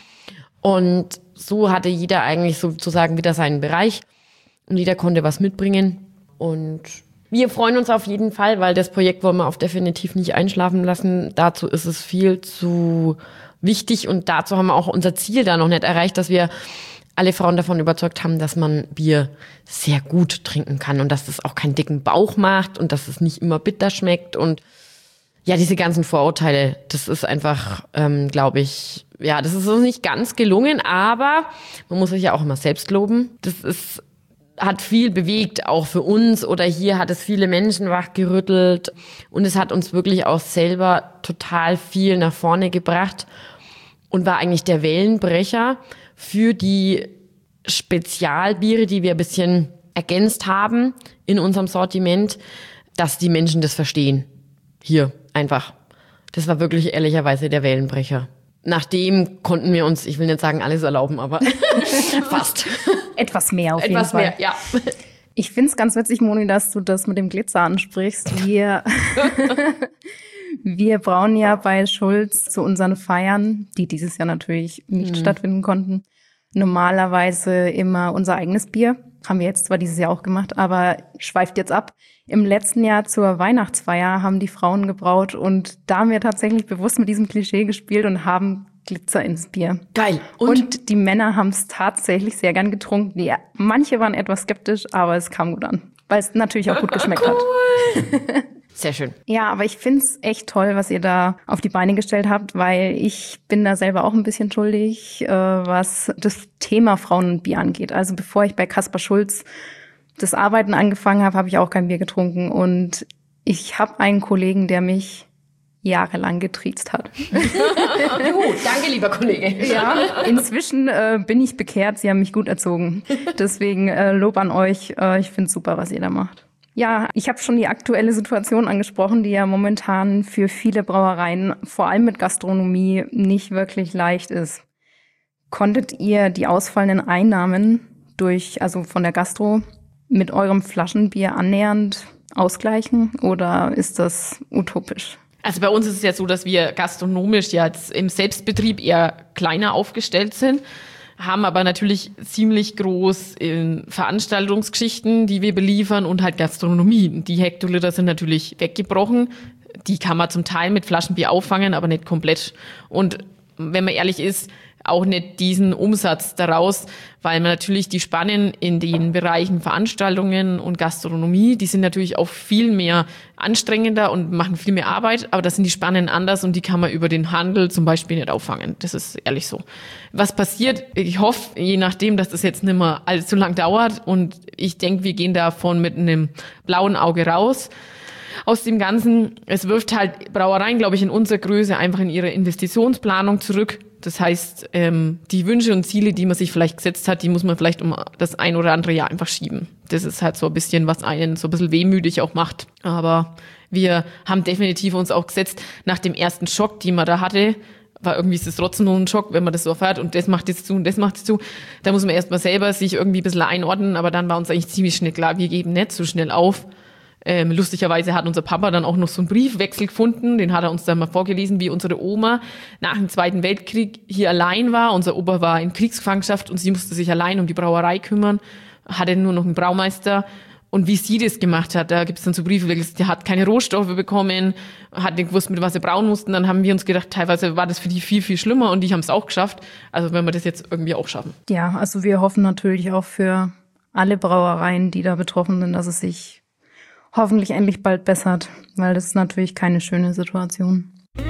Und so hatte jeder eigentlich sozusagen wieder seinen Bereich und jeder konnte was mitbringen. Und wir freuen uns auf jeden Fall, weil das Projekt wollen wir auch definitiv nicht einschlafen lassen. Dazu ist es viel zu wichtig und dazu haben wir auch unser Ziel da noch nicht erreicht, dass wir alle Frauen davon überzeugt haben, dass man Bier sehr gut trinken kann und dass das auch keinen dicken Bauch macht und dass es nicht immer bitter schmeckt und ja, diese ganzen Vorurteile, das ist einfach, glaube ich, ja, das ist uns nicht ganz gelungen, aber man muss sich ja auch immer selbst loben. Hat viel bewegt, auch für uns oder hier hat es viele Menschen wachgerüttelt und es hat uns wirklich auch selber total viel nach vorne gebracht und war eigentlich der Wellenbrecher für die Spezialbiere, die wir ein bisschen ergänzt haben in unserem Sortiment, dass die Menschen das verstehen. Hier. Einfach. Das war wirklich ehrlicherweise der Wellenbrecher. Nachdem konnten wir uns, ich will nicht sagen alles erlauben, aber fast. Etwas mehr auf jeden Fall. Etwas mehr, ja. Ich finde es ganz witzig, Moni, dass du das mit dem Glitzer ansprichst. Wir brauen ja bei Schulz zu unseren Feiern, die dieses Jahr natürlich nicht stattfinden konnten, normalerweise immer unser eigenes Bier. Haben wir jetzt zwar dieses Jahr auch gemacht, aber schweift jetzt ab. Im letzten Jahr zur Weihnachtsfeier haben die Frauen gebraut und da haben wir tatsächlich bewusst mit diesem Klischee gespielt und haben Glitzer ins Bier. Geil. Und die Männer haben es tatsächlich sehr gern getrunken. Manche waren etwas skeptisch, aber es kam gut an, weil es natürlich auch gut geschmeckt hat. Sehr schön. Ja, aber ich find's echt toll, was ihr da auf die Beine gestellt habt, weil ich bin da selber auch ein bisschen schuldig, was das Thema Frauen und Bier angeht. Also bevor ich bei Kaspar Schulz das Arbeiten angefangen habe, habe ich auch kein Bier getrunken. Und ich habe einen Kollegen, der mich jahrelang getriezt hat. Juhu, danke, lieber Kollege. Ja, inzwischen bin ich bekehrt. Sie haben mich gut erzogen. Deswegen Lob an euch. Ich find's super, was ihr da macht. Ja, ich habe schon die aktuelle Situation angesprochen, die ja momentan für viele Brauereien, vor allem mit Gastronomie, nicht wirklich leicht ist. Konntet ihr die ausfallenden Einnahmen also von der Gastro, mit eurem Flaschenbier annähernd ausgleichen oder ist das utopisch? Also bei uns ist es ja so, dass wir gastronomisch jetzt im Selbstbetrieb eher kleiner aufgestellt sind, haben aber natürlich ziemlich groß in Veranstaltungsgeschichten, die wir beliefern und halt Gastronomie. Die Hektoliter sind natürlich weggebrochen. Die kann man zum Teil mit Flaschenbier auffangen, aber nicht komplett. Und wenn man ehrlich ist, auch nicht diesen Umsatz daraus, weil man natürlich die Spannen in den Bereichen Veranstaltungen und Gastronomie, die sind natürlich auch viel mehr anstrengender und machen viel mehr Arbeit, aber das sind die Spannen anders und die kann man über den Handel zum Beispiel nicht auffangen. Das ist ehrlich so. Was passiert? Ich hoffe, je nachdem, dass das jetzt nicht mehr allzu lang dauert und ich denke, wir gehen davon mit einem blauen Auge raus. Aus dem Ganzen, es wirft halt Brauereien, glaube ich, in unserer Größe einfach in ihre Investitionsplanung zurück. Das heißt, die Wünsche und Ziele, die man sich vielleicht gesetzt hat, die muss man vielleicht um das ein oder andere Jahr einfach schieben. Das ist halt so ein bisschen, was einen so ein bisschen wehmütig auch macht. Aber wir haben definitiv uns auch gesetzt, nach dem ersten Schock, den man da hatte, war irgendwie ist es trotzdem nur ein Schock, wenn man das so erfährt und das macht jetzt zu und das macht jetzt zu. Da muss man erstmal selber sich irgendwie ein bisschen einordnen, aber dann war uns eigentlich ziemlich schnell klar, wir geben nicht so schnell auf. Lustigerweise hat unser Papa dann auch noch so einen Briefwechsel gefunden, den hat er uns dann mal vorgelesen, wie unsere Oma nach dem Zweiten Weltkrieg hier allein war. Unser Opa war in Kriegsgefangenschaft und sie musste sich allein um die Brauerei kümmern, hatte nur noch einen Braumeister. Und wie sie das gemacht hat, da gibt es dann so Briefe, der hat keine Rohstoffe bekommen, hat nicht gewusst, mit was sie brauen mussten. Dann haben wir uns gedacht, teilweise war das für die viel, viel schlimmer und die haben es auch geschafft. Also wenn wir das jetzt irgendwie auch schaffen. Ja, also wir hoffen natürlich auch für alle Brauereien, die da betroffen sind, dass es sich hoffentlich endlich bald bessert, weil das ist natürlich keine schöne Situation.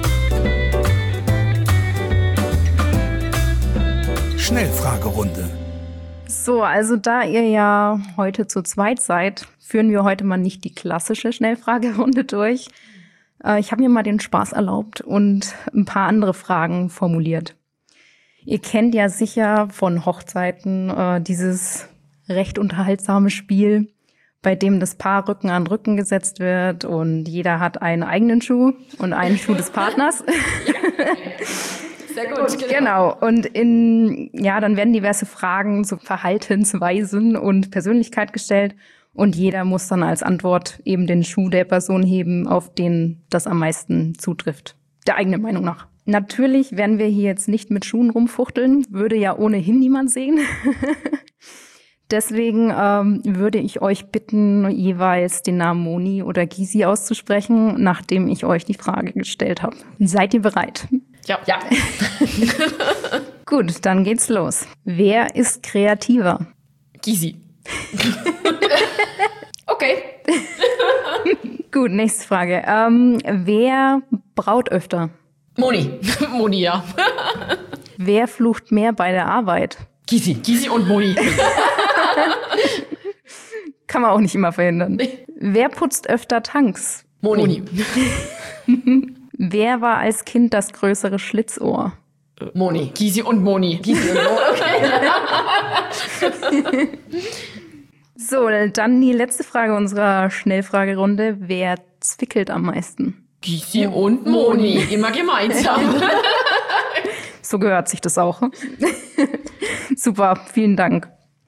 Schnellfragerunde. So, also da ihr ja heute zu zweit seid, führen wir heute mal nicht die klassische Schnellfragerunde durch. Ich habe mir mal den Spaß erlaubt und ein paar andere Fragen formuliert. Ihr kennt ja sicher von Hochzeiten dieses recht unterhaltsame Spiel, bei dem das Paar Rücken an Rücken gesetzt wird und jeder hat einen eigenen Schuh und einen Schuh des Partners. Sehr gut, genau. Und dann werden diverse Fragen zu Verhaltensweisen und Persönlichkeit gestellt und jeder muss dann als Antwort eben den Schuh der Person heben, auf den das am meisten zutrifft. Der eigenen Meinung nach. Natürlich werden wir hier jetzt nicht mit Schuhen rumfuchteln, würde ja ohnehin niemand sehen. Deswegen würde ich euch bitten, jeweils den Namen Moni oder Gysi auszusprechen, nachdem ich euch die Frage gestellt habe. Seid ihr bereit? Ja. Gut, dann geht's los. Wer ist kreativer? Gysi. Okay. Gut, nächste Frage. Wer braut öfter? Moni, ja. Wer flucht mehr bei der Arbeit? Gysi und Moni. Kann man auch nicht immer verhindern. Wer putzt öfter Tanks? Moni. Wer war als Kind das größere Schlitzohr? Moni. Gysi und Moni. Okay. So, dann die letzte Frage unserer Schnellfragerunde. Wer zwickelt am meisten? Gysi und Moni. Immer gemeinsam. So gehört sich das auch. Super, vielen Dank.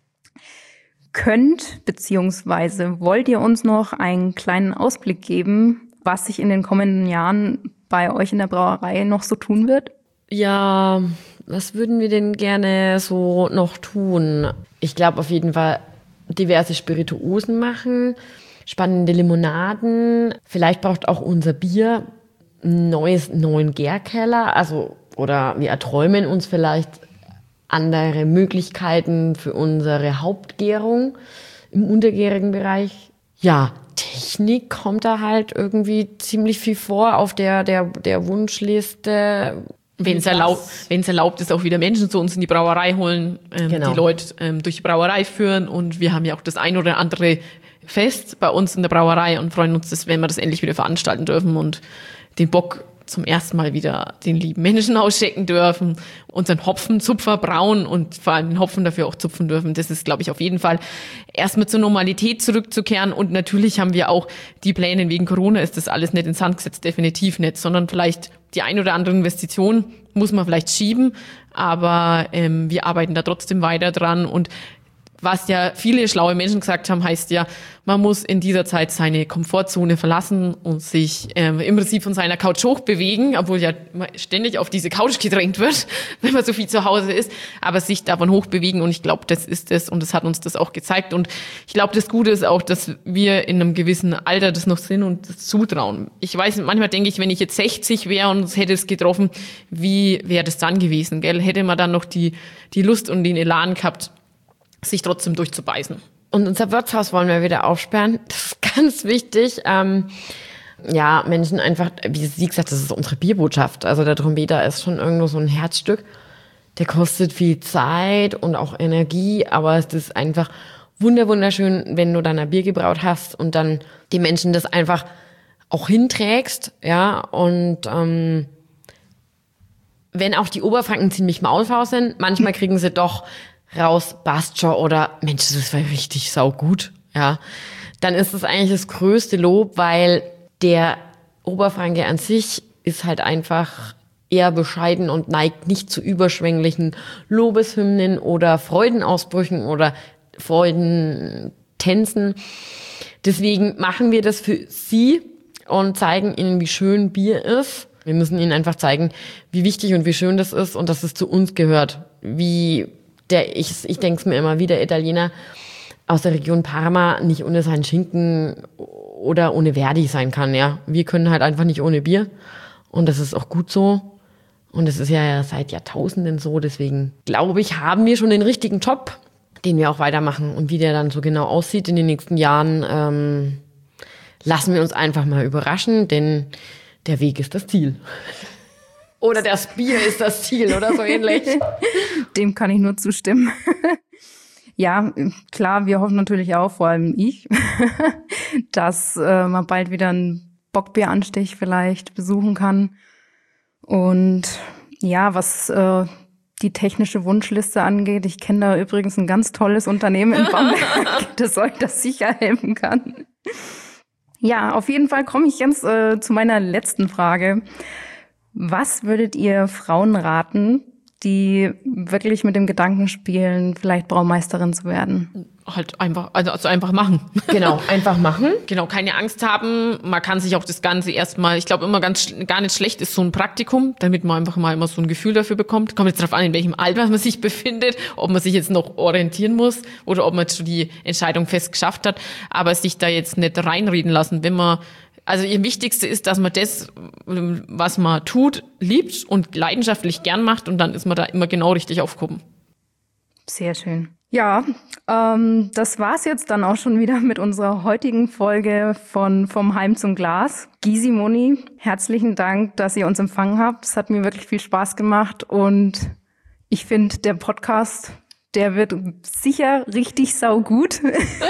Beziehungsweise wollt ihr uns noch einen kleinen Ausblick geben, was sich in den kommenden Jahren bei euch in der Brauerei noch so tun wird? Ja, was würden wir denn gerne so noch tun? Ich glaube auf jeden Fall diverse Spirituosen machen, spannende Limonaden. Vielleicht braucht auch unser Bier einen neuen Gärkeller. Oder wir erträumen uns vielleicht andere Möglichkeiten für unsere Hauptgärung im untergärigen Bereich. Ja, Technik kommt da halt irgendwie ziemlich viel vor auf der Wunschliste. Wenn es erlaubt ist, auch wieder Menschen zu uns in die Brauerei holen, Genau. die Leute durch die Brauerei führen. Und wir haben ja auch das ein oder andere Fest bei uns in der Brauerei und freuen uns, wenn wir das endlich wieder veranstalten dürfen und den Bock zum ersten Mal wieder den lieben Menschen ausschecken dürfen, unseren Hopfenzupfer brauen und vor allem den Hopfen dafür auch zupfen dürfen. Das ist, glaube ich, auf jeden Fall erstmal zur Normalität zurückzukehren. Und natürlich haben wir auch die Pläne, wegen Corona ist das alles nicht ins Sand gesetzt, definitiv nicht, sondern vielleicht die ein oder andere Investition muss man vielleicht schieben, aber wir arbeiten da trotzdem weiter dran. Und was ja viele schlaue Menschen gesagt haben, heißt ja, man muss in dieser Zeit seine Komfortzone verlassen und sich im Prinzip von seiner Couch hochbewegen, obwohl ja ständig auf diese Couch gedrängt wird, wenn man so viel zu Hause ist, aber sich davon hochbewegen. Und ich glaube, das ist es und das hat uns das auch gezeigt. Und ich glaube, das Gute ist auch, dass wir in einem gewissen Alter das noch sind und das zutrauen. Ich weiß, manchmal denke ich, wenn ich jetzt 60 wäre und es hätte es getroffen, wie wäre das dann gewesen, gell? Hätte man dann noch die Lust und den Elan gehabt, sich trotzdem durchzubeißen. Und unser Wirtshaus wollen wir wieder aufsperren. Das ist ganz wichtig. Menschen einfach, wie sie gesagt, das ist unsere Bierbotschaft. Also der Trompeter ist schon irgendwo so ein Herzstück. Der kostet viel Zeit und auch Energie, aber es ist einfach wunderschön, wenn du dann ein Bier gebraut hast und dann die Menschen das einfach auch hinträgst, ja, und wenn auch die Oberfranken ziemlich maulfaul sind, manchmal kriegen sie doch raus, passt schon oder Mensch, das war richtig saugut, ja. Dann ist das eigentlich das größte Lob, weil der Oberfranke an sich ist halt einfach eher bescheiden und neigt nicht zu überschwänglichen Lobeshymnen oder Freudenausbrüchen oder Freudentänzen. Deswegen machen wir das für sie und zeigen ihnen, wie schön Bier ist. Wir müssen ihnen einfach zeigen, wie wichtig und wie schön das ist und dass es zu uns gehört. Ich denke es mir immer, wie der Italiener aus der Region Parma nicht ohne seinen Schinken oder ohne Verdi sein kann. Ja, wir können halt einfach nicht ohne Bier und das ist auch gut so. Und das ist ja seit Jahrtausenden so. Deswegen glaube ich, haben wir schon den richtigen Job, den wir auch weitermachen. Und wie der dann so genau aussieht in den nächsten Jahren, lassen wir uns einfach mal überraschen, denn der Weg ist das Ziel. Oder das Bier ist das Ziel oder so ähnlich. Dem kann ich nur zustimmen. Ja, klar, wir hoffen natürlich auch, vor allem ich, dass man bald wieder einen Bockbieranstich vielleicht besuchen kann. Und ja, was die technische Wunschliste angeht, ich kenne da übrigens ein ganz tolles Unternehmen in Bamberg, das euch das sicher helfen kann. Ja, auf jeden Fall komme ich jetzt zu meiner letzten Frage. Was würdet ihr Frauen raten, die wirklich mit dem Gedanken spielen, vielleicht Braumeisterin zu werden? Halt einfach, also einfach machen. Genau, einfach machen. Genau, keine Angst haben. Man kann sich auch das Ganze erstmal, ich glaube immer gar nicht schlecht ist so ein Praktikum, damit man einfach mal immer so ein Gefühl dafür bekommt. Kommt jetzt darauf an, in welchem Alter man sich befindet, ob man sich jetzt noch orientieren muss oder ob man jetzt schon die Entscheidung fest geschafft hat. Aber sich da jetzt nicht reinreden lassen, also ihr Wichtigste ist, dass man das, was man tut, liebt und leidenschaftlich gern macht und dann ist man da immer genau richtig aufgehoben. Sehr schön. Ja, das war's jetzt dann auch schon wieder mit unserer heutigen Folge vom Heim zum Glas. Gysi, Moni, herzlichen Dank, dass ihr uns empfangen habt. Es hat mir wirklich viel Spaß gemacht und ich finde, der Podcast, der wird sicher richtig saugut.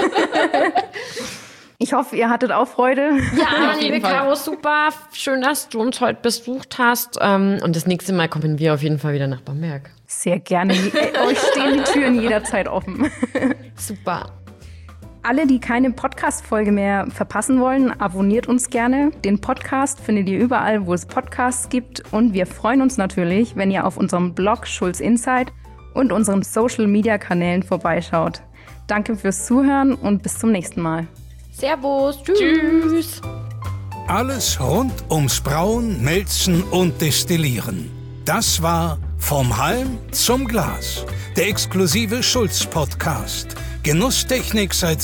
Ich hoffe, ihr hattet auch Freude. Ja, liebe Caro, super. Schön, dass du uns heute besucht hast. Und das nächste Mal kommen wir auf jeden Fall wieder nach Bamberg. Sehr gerne. Euch stehen die Türen jederzeit offen. Super. Alle, die keine Podcast-Folge mehr verpassen wollen, abonniert uns gerne. Den Podcast findet ihr überall, wo es Podcasts gibt. Und wir freuen uns natürlich, wenn ihr auf unserem Blog Schulz Insight und unseren Social-Media-Kanälen vorbeischaut. Danke fürs Zuhören und bis zum nächsten Mal. Servus, tschüss. Alles rund ums Brauen, Melzen und Destillieren. Das war Vom Halm zum Glas, der exklusive Schulz-Podcast. Genusstechnik seit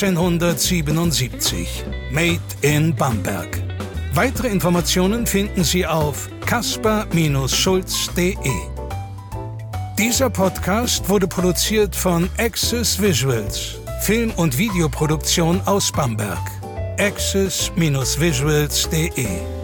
1677. Made in Bamberg. Weitere Informationen finden Sie auf kasper-schulz.de. Dieser Podcast wurde produziert von Access Visuals. Film- und Videoproduktion aus Bamberg. access-visuals.de